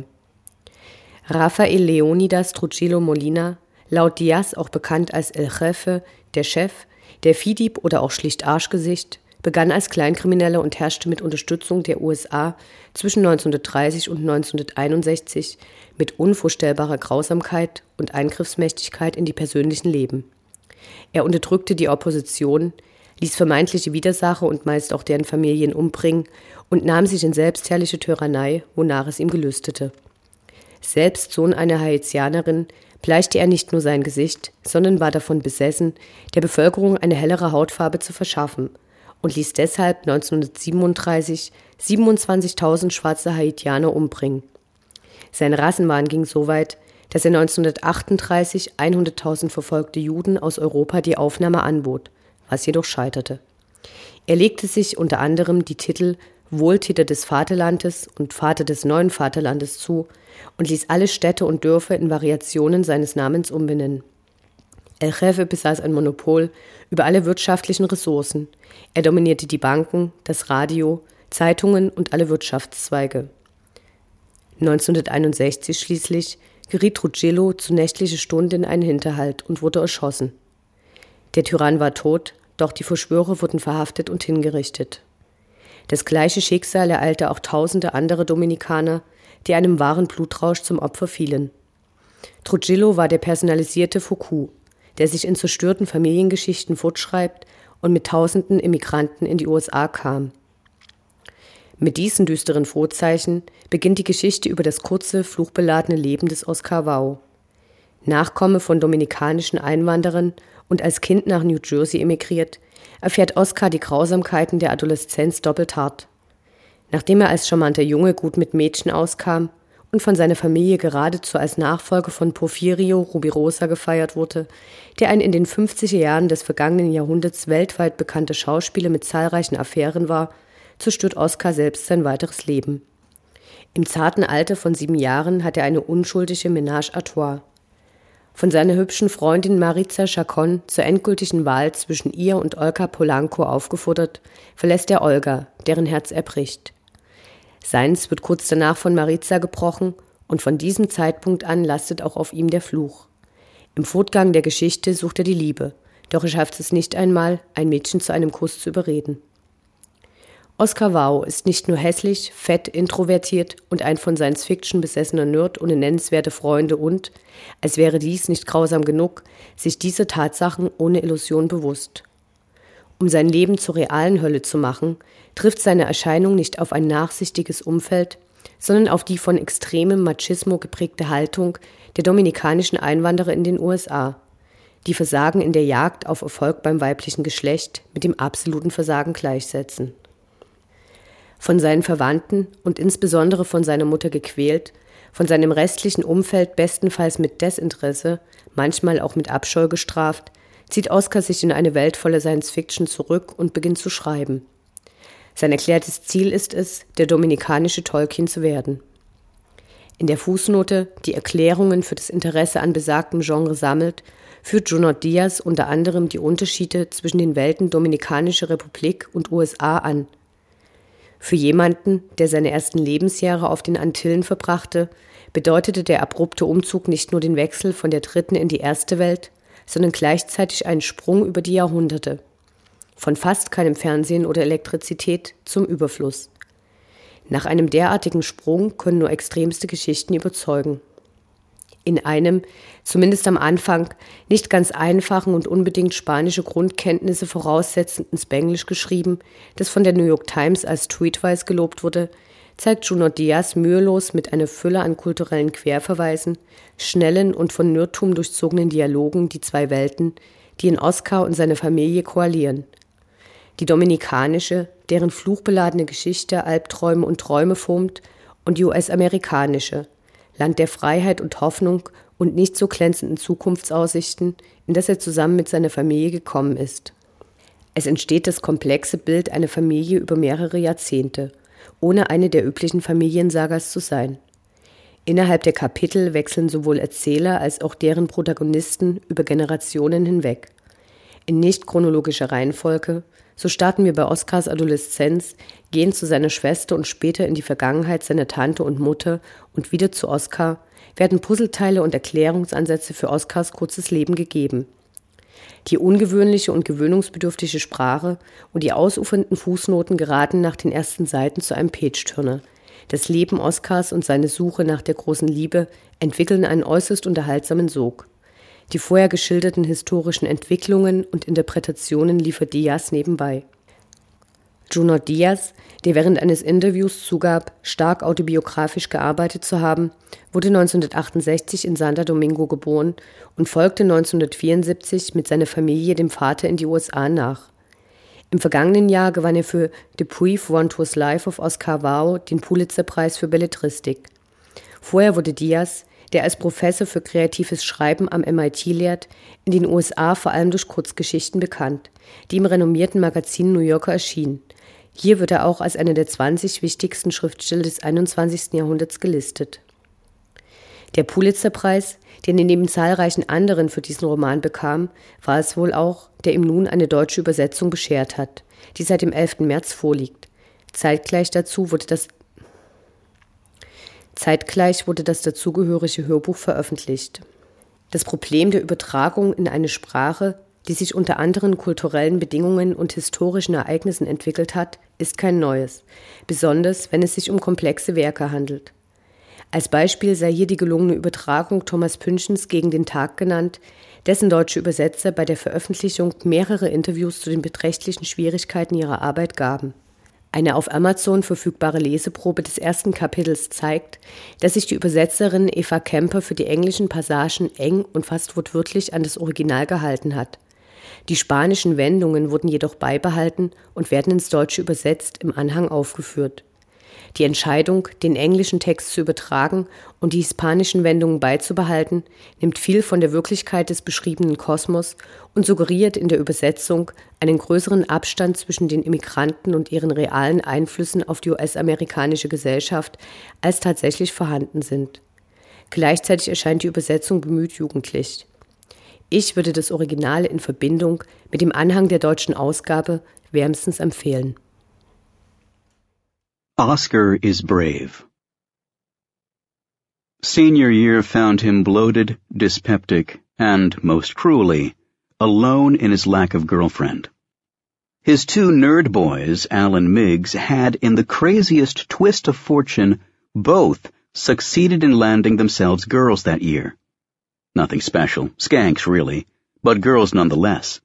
Rafael Leonidas Trujillo Molina, laut Díaz auch bekannt als El Jefe, der Chef, der Viehdieb oder auch schlicht Arschgesicht, begann als Kleinkrimineller und herrschte mit Unterstützung der USA zwischen 1930 und 1961 mit unvorstellbarer Grausamkeit und Eingriffsmächtigkeit in die persönlichen Leben. Er unterdrückte die Opposition, ließ vermeintliche Widersacher und meist auch deren Familien umbringen und nahm sich in selbstherrliche Tyrannei, wonach es ihm gelüstete. Selbst Sohn einer Haitianerin, bleichte er nicht nur sein Gesicht, sondern war davon besessen, der Bevölkerung eine hellere Hautfarbe zu verschaffen und ließ deshalb 1937 27.000 schwarze Haitianer umbringen. Sein Rassenwahn ging so weit, dass er 1938 100.000 verfolgte Juden aus Europa die Aufnahme anbot, was jedoch scheiterte. Er legte sich unter anderem die Titel Wohltäter des Vaterlandes und Vater des neuen Vaterlandes zu und ließ alle Städte und Dörfer in Variationen seines Namens umbenennen. El Jefe besaß ein Monopol über alle wirtschaftlichen Ressourcen. Er dominierte die Banken, das Radio, Zeitungen und alle Wirtschaftszweige. 1961 schließlich geriet Trujillo zu nächtlicher Stunde in einen Hinterhalt und wurde erschossen. Der Tyrann war tot, doch die Verschwörer wurden verhaftet und hingerichtet. Das gleiche Schicksal ereilte auch tausende andere Dominikaner, die einem wahren Blutrausch zum Opfer fielen. Trujillo war der personalisierte Foucault, der sich in zerstörten Familiengeschichten fortschreibt und mit tausenden Immigranten in die USA kam. Mit diesen düsteren Vorzeichen beginnt die Geschichte über das kurze, fluchbeladene Leben des Oscar Wao. Nachkomme von dominikanischen Einwanderern und als Kind nach New Jersey emigriert, erfährt Oscar die Grausamkeiten der Adoleszenz doppelt hart. Nachdem er als charmanter Junge gut mit Mädchen auskam und von seiner Familie geradezu als Nachfolger von Porfirio Rubirosa gefeiert wurde, der ein in den 50er Jahren des vergangenen Jahrhunderts weltweit bekannter Schauspieler mit zahlreichen Affären war, zerstört Oscar selbst sein weiteres Leben. Im zarten Alter von 7 Jahren hat er eine unschuldige Ménage à trois. Von seiner hübschen Freundin Maritza Chacon zur endgültigen Wahl zwischen ihr und Olga Polanco aufgefordert, verlässt er Olga, deren Herz er bricht. Seins wird kurz danach von Maritza gebrochen und von diesem Zeitpunkt an lastet auch auf ihm der Fluch. Im Fortgang der Geschichte sucht er die Liebe, doch er schafft es nicht einmal, ein Mädchen zu einem Kuss zu überreden. Oscar Wao ist nicht nur hässlich, fett, introvertiert und ein von Science-Fiction besessener Nerd ohne nennenswerte Freunde und, als wäre dies nicht grausam genug, sich diese Tatsachen ohne Illusion bewusst. Um sein Leben zur realen Hölle zu machen, trifft seine Erscheinung nicht auf ein nachsichtiges Umfeld, sondern auf die von extremem Machismo geprägte Haltung der dominikanischen Einwanderer in den USA, die Versagen in der Jagd auf Erfolg beim weiblichen Geschlecht mit dem absoluten Versagen gleichsetzen. Von seinen Verwandten und insbesondere von seiner Mutter gequält, von seinem restlichen Umfeld bestenfalls mit Desinteresse, manchmal auch mit Abscheu gestraft, zieht Oscar sich in eine Welt voller Science-Fiction zurück und beginnt zu schreiben. Sein erklärtes Ziel ist es, der dominikanische Tolkien zu werden. In der Fußnote, die Erklärungen für das Interesse an besagtem Genre sammelt, führt Junot Díaz unter anderem die Unterschiede zwischen den Welten Dominikanische Republik und USA an. Für jemanden, der seine ersten Lebensjahre auf den Antillen verbrachte, bedeutete der abrupte Umzug nicht nur den Wechsel von der dritten in die erste Welt, sondern gleichzeitig einen Sprung über die Jahrhunderte. Von fast keinem Fernsehen oder Elektrizität zum Überfluss. Nach einem derartigen Sprung können nur extremste Geschichten überzeugen. In einem, zumindest am Anfang, nicht ganz einfachen und unbedingt spanische Grundkenntnisse voraussetzenden Spanglish geschrieben, das von der New York Times als Streetwise gelobt wurde, zeigt Junot Díaz mühelos mit einer Fülle an kulturellen Querverweisen, schnellen und von Nerdtum durchzogenen Dialogen die zwei Welten, die in Oscar und seine Familie koalieren. Die dominikanische, deren fluchbeladene Geschichte Albträume und Träume formt, und die US-amerikanische, Land der Freiheit und Hoffnung und nicht so glänzenden Zukunftsaussichten, in das er zusammen mit seiner Familie gekommen ist. Es entsteht das komplexe Bild einer Familie über mehrere Jahrzehnte, ohne eine der üblichen Familiensagas zu sein. Innerhalb der Kapitel wechseln sowohl Erzähler als auch deren Protagonisten über Generationen hinweg. In nicht chronologischer Reihenfolge, so starten wir bei Oscars Adoleszenz, gehen zu seiner Schwester und später in die Vergangenheit seiner Tante und Mutter und wieder zu Oscar, werden Puzzleteile und Erklärungsansätze für Oscars kurzes Leben gegeben. Die ungewöhnliche und gewöhnungsbedürftige Sprache und die ausufernden Fußnoten geraten nach den ersten Seiten zu einem Page-Turner. Das Leben Oscars und seine Suche nach der großen Liebe entwickeln einen äußerst unterhaltsamen Sog. Die vorher geschilderten historischen Entwicklungen und Interpretationen liefert Díaz nebenbei. Junot Díaz, der während eines Interviews zugab, stark autobiografisch gearbeitet zu haben, wurde 1968 in Santo Domingo geboren und folgte 1974 mit seiner Familie dem Vater in die USA nach. Im vergangenen Jahr gewann er für The Brief Wondrous Life of Oscar Wao den Pulitzer-Preis für Belletristik. Vorher wurde Díaz, der als Professor für kreatives Schreiben am MIT lehrt, in den USA vor allem durch Kurzgeschichten bekannt, die im renommierten Magazin New Yorker erschienen. Hier wird er auch als einer der 20 wichtigsten Schriftsteller des 21. Jahrhunderts gelistet. Der Pulitzer-Preis, den er neben zahlreichen anderen für diesen Roman bekam, war es wohl auch, der ihm nun eine deutsche Übersetzung beschert hat, die seit dem 11. März vorliegt. Zeitgleich wurde das dazugehörige Hörbuch veröffentlicht. Das Problem der Übertragung in eine Sprache, die sich unter anderen kulturellen Bedingungen und historischen Ereignissen entwickelt hat, ist kein neues, besonders wenn es sich um komplexe Werke handelt. Als Beispiel sei hier die gelungene Übertragung Thomas Pynchons Gegen den Tag genannt, dessen deutsche Übersetzer bei der Veröffentlichung mehrere Interviews zu den beträchtlichen Schwierigkeiten ihrer Arbeit gaben. Eine auf Amazon verfügbare Leseprobe des ersten Kapitels zeigt, dass sich die Übersetzerin Eva Kemper für die englischen Passagen eng und fast wortwörtlich an das Original gehalten hat. Die spanischen Wendungen wurden jedoch beibehalten und werden ins Deutsche übersetzt im Anhang aufgeführt. Die Entscheidung, den englischen Text zu übertragen und die hispanischen Wendungen beizubehalten, nimmt viel von der Wirklichkeit des beschriebenen Kosmos und suggeriert in der Übersetzung einen größeren Abstand zwischen den Immigranten und ihren realen Einflüssen auf die US-amerikanische Gesellschaft, als tatsächlich vorhanden sind. Gleichzeitig erscheint die Übersetzung bemüht jugendlich. Ich würde das Original in Verbindung mit dem Anhang der deutschen Ausgabe wärmstens empfehlen. Oscar is brave. Senior year found him bloated, dyspeptic, and, most cruelly, alone in his lack of girlfriend. His two nerd boys, Al and Miggs, had, in the craziest twist of fortune, both succeeded in landing themselves girls that year. Nothing special, skanks really, but girls nonetheless.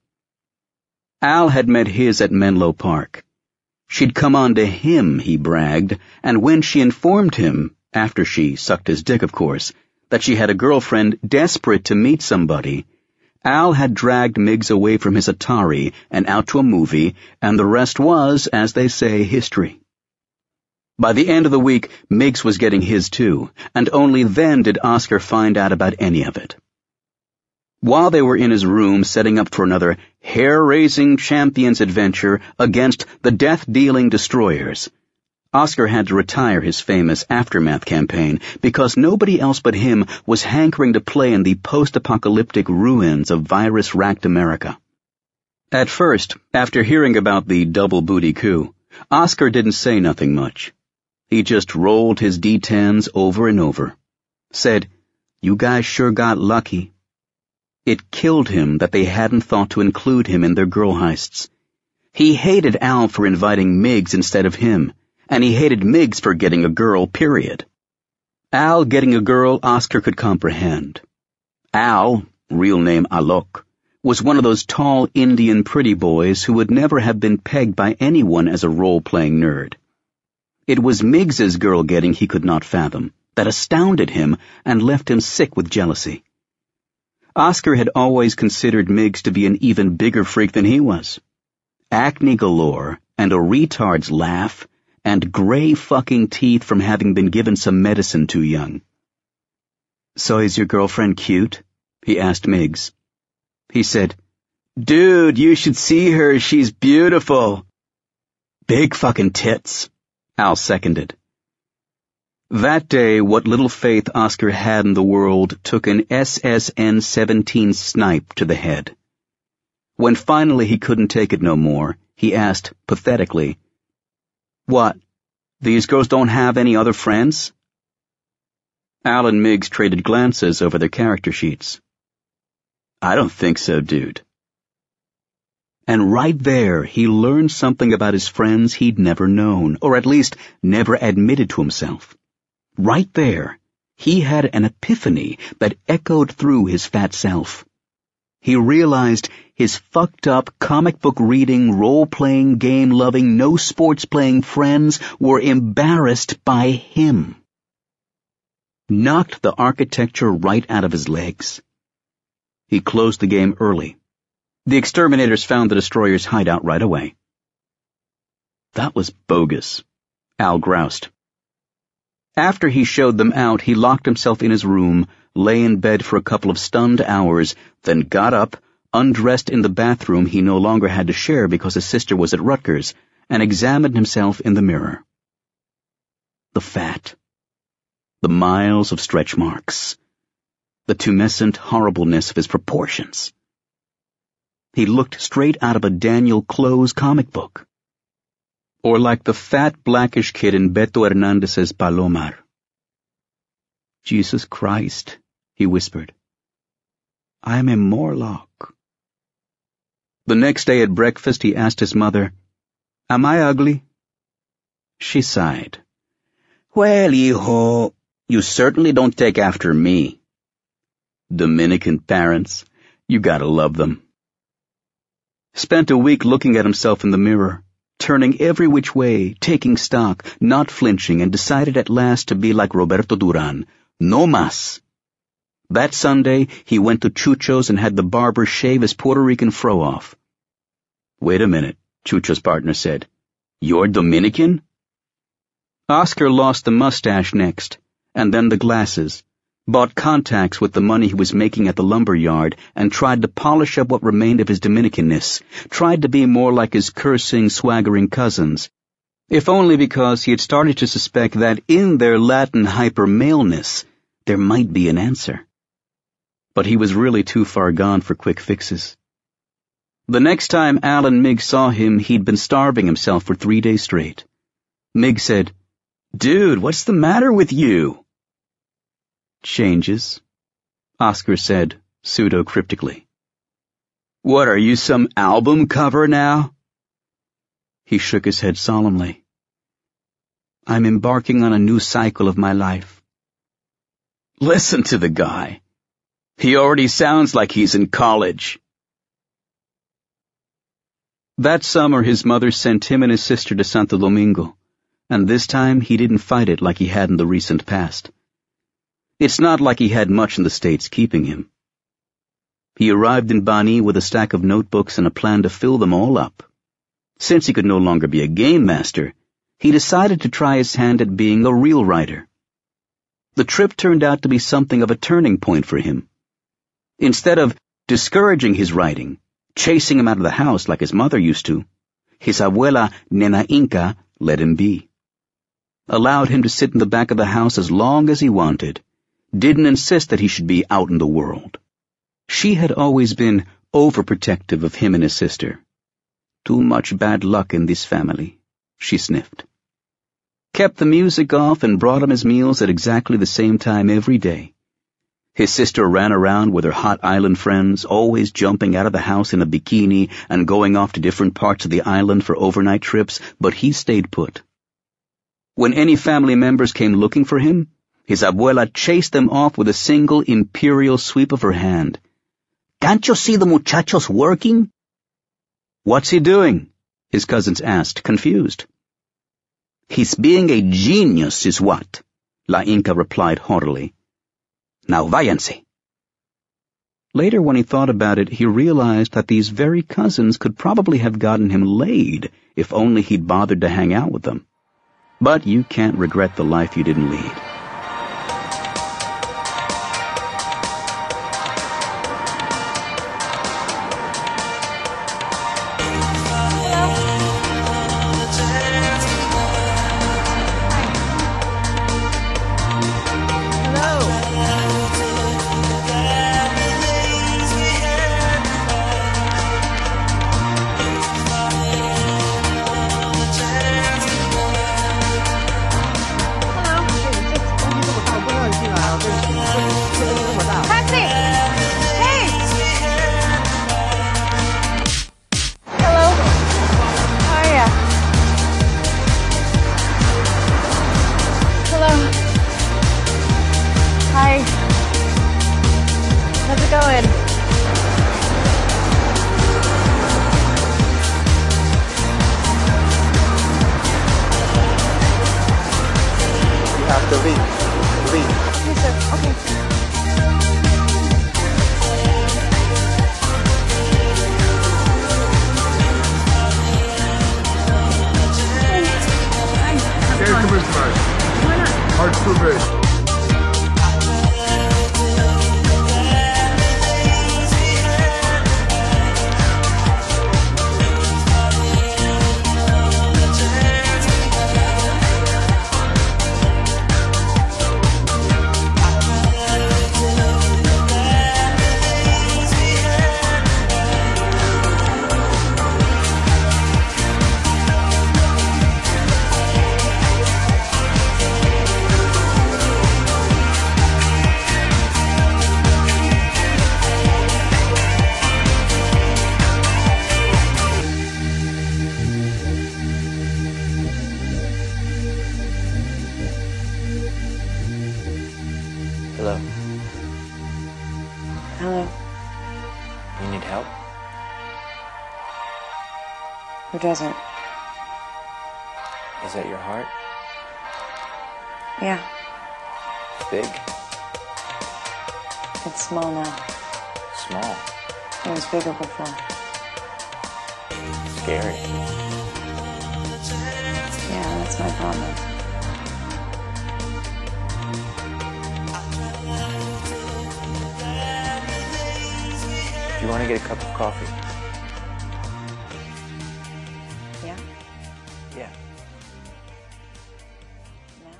Al had met his at Menlo Park. She'd come on to him, he bragged, and when she informed him, after she sucked his dick of course, that she had a girlfriend desperate to meet somebody, Al had dragged Miggs away from his Atari and out to a movie, and the rest was, as they say, history. By the end of the week, Miggs was getting his too, and only then did Oscar find out about any of it. While they were in his room setting up for another hair-raising champions adventure against the death-dealing destroyers, Oscar had to retire his famous Aftermath campaign because nobody else but him was hankering to play in the post-apocalyptic ruins of virus-racked America. At first, after hearing about the double-booty coup, Oscar didn't say nothing much. He just rolled his D10s over and over. Said, "You guys sure got lucky." It killed him that they hadn't thought to include him in their girl heists. He hated Al for inviting Miggs instead of him, and he hated Miggs for getting a girl, period. Al getting a girl Oscar could comprehend. Al, real name Alok, was one of those tall Indian pretty boys who would never have been pegged by anyone as a role-playing nerd. It was Miggs's girl getting he could not fathom, that astounded him and left him sick with jealousy. Oscar had always considered Miggs to be an even bigger freak than he was. Acne galore, and a retard's laugh, and gray fucking teeth from having been given some medicine too young. "So is your girlfriend cute?" he asked Miggs. He said, "Dude, you should see her, she's beautiful." "Big fucking tits," Al seconded. That day, what little faith Oscar had in the world took an SSN-17 snipe to the head. When finally he couldn't take it no more, he asked, pathetically, "What, these girls don't have any other friends?" Al and Miggs traded glances over their character sheets. "I don't think so, dude." And right there, he learned something about his friends he'd never known, or at least never admitted to himself. Right there, he had an epiphany that echoed through his fat self. He realized his fucked-up, comic-book-reading, role-playing, game-loving, no-sports-playing friends were embarrassed by him. Knocked the architecture right out of his legs. He closed the game early. The exterminators found the destroyer's hideout right away. "That was bogus," Al groused. After he showed them out, he locked himself in his room, lay in bed for a couple of stunned hours, then got up, undressed in the bathroom he no longer had to share because his sister was at Rutgers, and examined himself in the mirror. The fat. The miles of stretch marks. The tumescent horribleness of his proportions. He looked straight out of a Daniel Clowes comic book. or like the fat blackish kid in Beto Hernandez's Palomar. Jesus Christ, he whispered. I'm a Morlock. The next day at breakfast he asked his mother, Am I ugly? She sighed. Well, hijo, you certainly don't take after me. Dominican parents, you gotta love them. Spent a week looking at himself in the mirror, turning every which way, taking stock, not flinching, and decided at last to be like Roberto Duran. No más. That Sunday, he went to Chucho's and had the barber shave his Puerto Rican fro off. Wait a minute, Chucho's partner said. You're Dominican? Oscar lost the mustache next, and then the glasses, bought contacts with the money he was making at the lumber yard, and tried to polish up what remained of his Dominicanness, tried to be more like his cursing, swaggering cousins, if only because he had started to suspect that in their Latin hyper-maleness there might be an answer. But he was really too far gone for quick fixes. The next time Alan Miggs saw him, he'd been starving himself for 3 days straight. Miggs said, Dude, what's the matter with you? Changes, Oscar said, pseudo-cryptically. What, are you some album cover now? He shook his head solemnly. I'm embarking on a new cycle of my life. Listen to the guy. He already sounds like he's in college. That summer his mother sent him and his sister to Santo Domingo, and this time he didn't fight it like he had in the recent past. It's not like he had much in the States keeping him. He arrived in Bani with a stack of notebooks and a plan to fill them all up. Since he could no longer be a game master, he decided to try his hand at being a real writer. The trip turned out to be something of a turning point for him. Instead of discouraging his writing, chasing him out of the house like his mother used to, his abuela, Nena Inca, let him be. Allowed him to sit in the back of the house as long as he wanted, didn't insist that he should be out in the world. She had always been overprotective of him and his sister. Too much bad luck in this family, she sniffed. Kept the music off and brought him his meals at exactly the same time every day. His sister ran around with her hot island friends, always jumping out of the house in a bikini and going off to different parts of the island for overnight trips, but he stayed put. When any family members came looking for him, his abuela chased them off with a single imperial sweep of her hand. Can't you see the muchachos working? What's he doing? His cousins asked, confused. He's being a genius is what, La Inca replied haughtily. Now váyanse. Later, when he thought about it, he realized that these very cousins could probably have gotten him laid if only he'd bothered to hang out with them. But you can't regret the life you didn't lead. You need help? Who doesn't? Is that your heart? Yeah, Big? it's small now. Small? It was bigger before. Scary? Yeah, that's my problem. Do you want to get a cup of coffee? Yeah? Yeah. Now?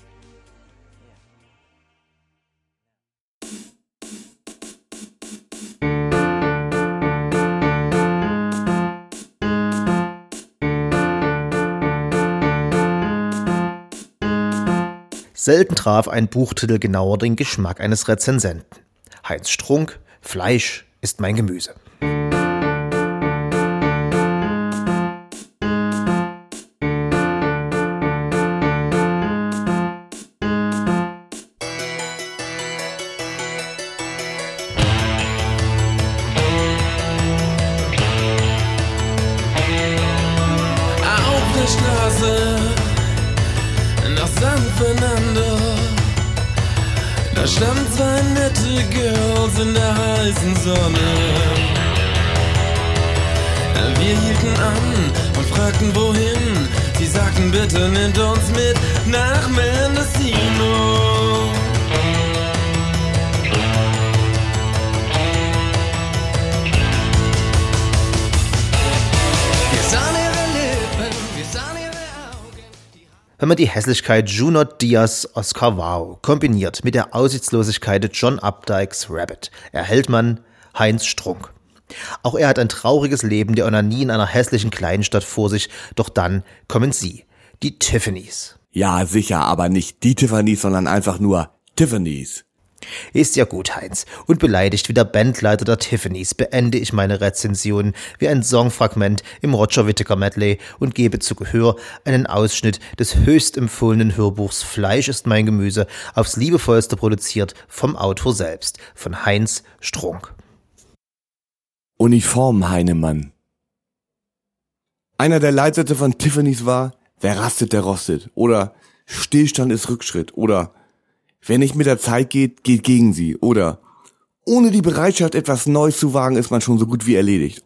Selten traf ein Buchtitel genauer den Geschmack eines Rezensenten. Heinz Strunk, Fleisch ist mein Gemüse. Auf der Straße nach San Fernando, da standen zwei nette Girls in der heißen Sonne. Wir hielten an und fragten wohin. Sie sagten, bitte nehmt uns mit nach Mendocino. Wir sahen ihre Lippen, wir sahen ihre Augen. Wenn man die Hässlichkeit Junot Diaz Oscar Wao kombiniert mit der Aussichtslosigkeit John Updikes Rabbit, erhält man Heinz Strunk. Auch er hat ein trauriges Leben der Onanie in einer hässlichen Kleinstadt vor sich, doch dann kommen sie, die Tiffany's. Ja, sicher, aber nicht die Tiffany's, sondern einfach nur Tiffany's. Ist ja gut, Heinz. Und beleidigt wie der Bandleiter der Tiffany's beende ich meine Rezension wie ein Songfragment im Roger Whittaker Medley und gebe zu Gehör einen Ausschnitt des höchst empfohlenen Hörbuchs Fleisch ist mein Gemüse, aufs liebevollste produziert vom Autor selbst, von Heinz Strunk. Uniform Heinemann. Einer der Leitsätze von Tiffany's war, wer rastet, der rostet. Oder Stillstand ist Rückschritt. Oder wer nicht mit der Zeit geht, geht gegen sie. Oder ohne die Bereitschaft, etwas Neues zu wagen, ist man schon so gut wie erledigt.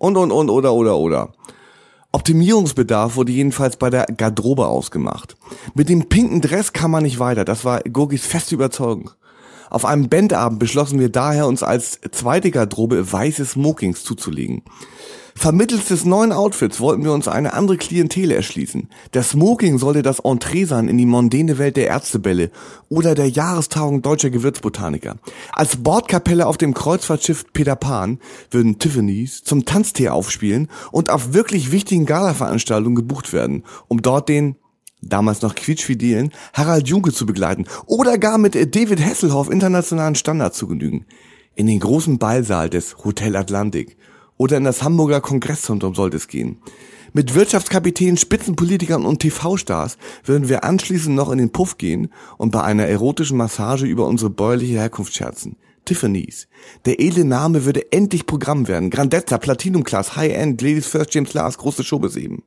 Oder. Optimierungsbedarf wurde jedenfalls bei der Garderobe ausgemacht. Mit dem pinken Dress kam man nicht weiter. Das war Gurgis feste Überzeugung. Auf einem Bandabend beschlossen wir daher, uns als zweite Garderobe weiße Smokings zuzulegen. Vermittels des neuen Outfits wollten wir uns eine andere Klientel erschließen. Der Smoking sollte das Entree sein in die mondäne Welt der Ärztebälle oder der Jahrestagung deutscher Gewürzbotaniker. Als Bordkapelle auf dem Kreuzfahrtschiff Peter Pan würden Tiffany's zum Tanztee aufspielen und auf wirklich wichtigen Galaveranstaltungen gebucht werden, um dort den damals noch quietschfidelen Harald Junke zu begleiten oder gar mit David Hasselhoff internationalen Standards zu genügen. In den großen Ballsaal des Hotel Atlantik oder in das Hamburger Kongresszentrum sollte es gehen. Mit Wirtschaftskapitänen, Spitzenpolitikern und TV-Stars würden wir anschließend noch in den Puff gehen und bei einer erotischen Massage über unsere bäuerliche Herkunft scherzen. Tiffany's. Der edle Name würde endlich Programm werden. Grandezza, Platinum Class, High-End, Ladies First, James Last, große Showbiz eben.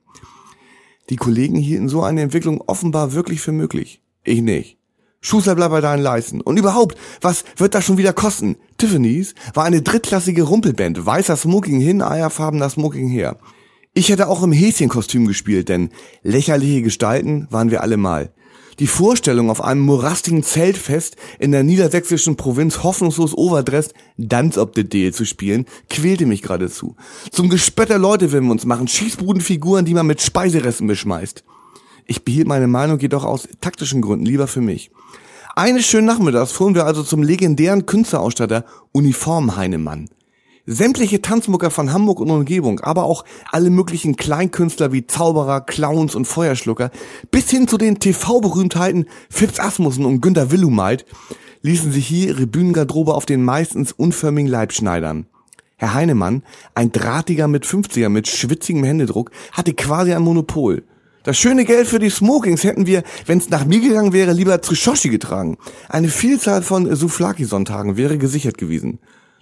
Die Kollegen hielten so eine Entwicklung offenbar wirklich für möglich. Ich nicht. Schuster, bleib bei deinen Leisten. Und überhaupt, was wird das schon wieder kosten? Tiffany's war eine drittklassige Rumpelband. Weißer Smoking hin, eierfarbener Smoking her. Ich hätte auch im Häschenkostüm gespielt, denn lächerliche Gestalten waren wir alle mal. Die Vorstellung, auf einem morastigen Zeltfest in der niedersächsischen Provinz hoffnungslos overdressed Dance op the Dale zu spielen, quälte mich geradezu. Zum Gespött der Leute will wir uns machen, Schießbudenfiguren, die man mit Speiseresten beschmeißt. Ich behielt meine Meinung jedoch aus taktischen Gründen lieber für mich. Eines schönen Nachmittags fuhren wir also zum legendären Künstlerausstatter Uniform Heinemann. Sämtliche Tanzmucker von Hamburg und Umgebung, aber auch alle möglichen Kleinkünstler wie Zauberer, Clowns und Feuerschlucker, bis hin zu den TV-Berühmtheiten Phipps Asmussen und Günter Willumeit, ließen sich hier ihre Bühnengarderobe auf den meistens unförmigen Leib schneidern. Herr Heinemann, ein Drahtiger mit 50er mit schwitzigem Händedruck, hatte quasi ein Monopol. Das schöne Geld für die Smokings hätten wir, wenn es nach mir gegangen wäre, lieber Trischoshi getragen. Eine Vielzahl von Souvlaki-Sonntagen wäre gesichert gewesen.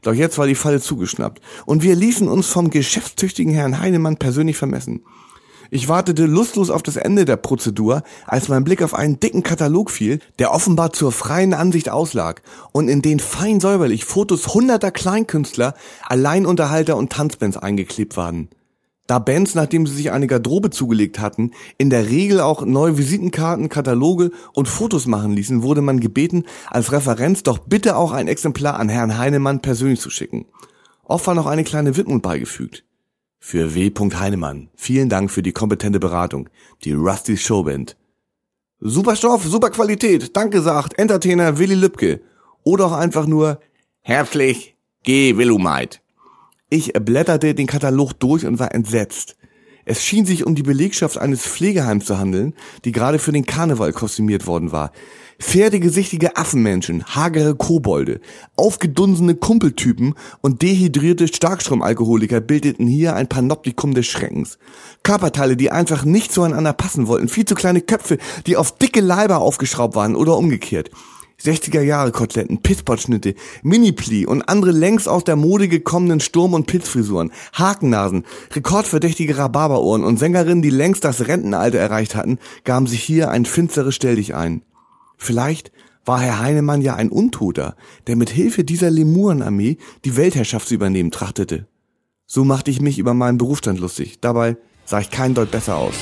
Doch jetzt war die Falle zugeschnappt und wir ließen uns vom geschäftstüchtigen Herrn Heinemann persönlich vermessen. Ich wartete lustlos auf das Ende der Prozedur, als mein Blick auf einen dicken Katalog fiel, der offenbar zur freien Ansicht auslag und in den fein säuberlich Fotos hunderter Kleinkünstler, Alleinunterhalter und Tanzbands eingeklebt waren. Da Bands, nachdem sie sich eine Garderobe zugelegt hatten, in der Regel auch neue Visitenkarten, Kataloge und Fotos machen ließen, wurde man gebeten, als Referenz doch bitte auch ein Exemplar an Herrn Heinemann persönlich zu schicken. Oft war noch eine kleine Widmung beigefügt. Für W. Heinemann. Vielen Dank für die kompetente Beratung. Die Rusty Showband. Super Stoff, super Qualität. Danke, sagt Entertainer Willy Lübke. Oder auch einfach nur herzlich G. Willumeit. Ich blätterte den Katalog durch und war entsetzt. Es schien sich um die Belegschaft eines Pflegeheims zu handeln, die gerade für den Karneval kostümiert worden war. Pferdegesichtige Affenmenschen, hagere Kobolde, aufgedunsene Kumpeltypen und dehydrierte Starkstromalkoholiker bildeten hier ein Panoptikum des Schreckens. Körperteile, die einfach nicht zueinander passen wollten, viel zu kleine Köpfe, die auf dicke Leiber aufgeschraubt waren oder umgekehrt. 60er-Jahre-Koteletten, Pisspot-Schnitte, Mini-Pli und andere längst aus der Mode gekommenen Sturm- und Pilzfrisuren, Hakennasen, rekordverdächtige Rhabarberohren und Sängerinnen, die längst das Rentenalter erreicht hatten, gaben sich hier ein finsteres Stelldichein. Vielleicht war Herr Heinemann ja ein Untoter, der mit Hilfe dieser Lemurenarmee die Weltherrschaft zu übernehmen trachtete. So machte ich mich über meinen Berufsstand lustig. Dabei sah ich kein Deut besser aus.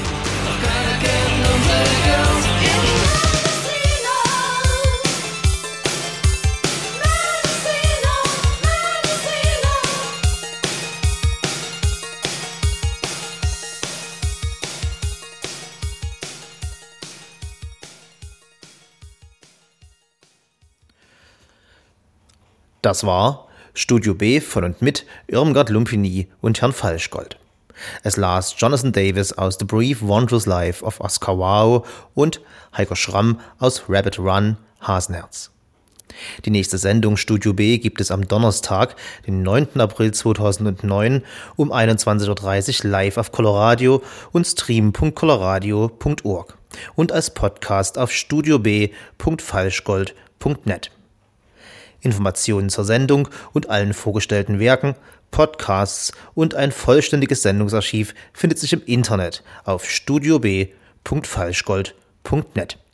Das war Studio B von und mit Irmgard Lumpini und Herrn Falschgold. Es las Jonathan Davis aus The Brief Wondrous Life of Oscar Wilde und Heiko Schramm aus Rabbit Run Hasenherz. Die nächste Sendung Studio B gibt es am Donnerstag, den 9. April 2009 um 21.30 Uhr live auf Coloradio und stream.coloradio.org und als Podcast auf studiob.falschgold.net. Informationen zur Sendung und allen vorgestellten Werken, Podcasts und ein vollständiges Sendungsarchiv findet sich im Internet auf studiob.falschgold.net.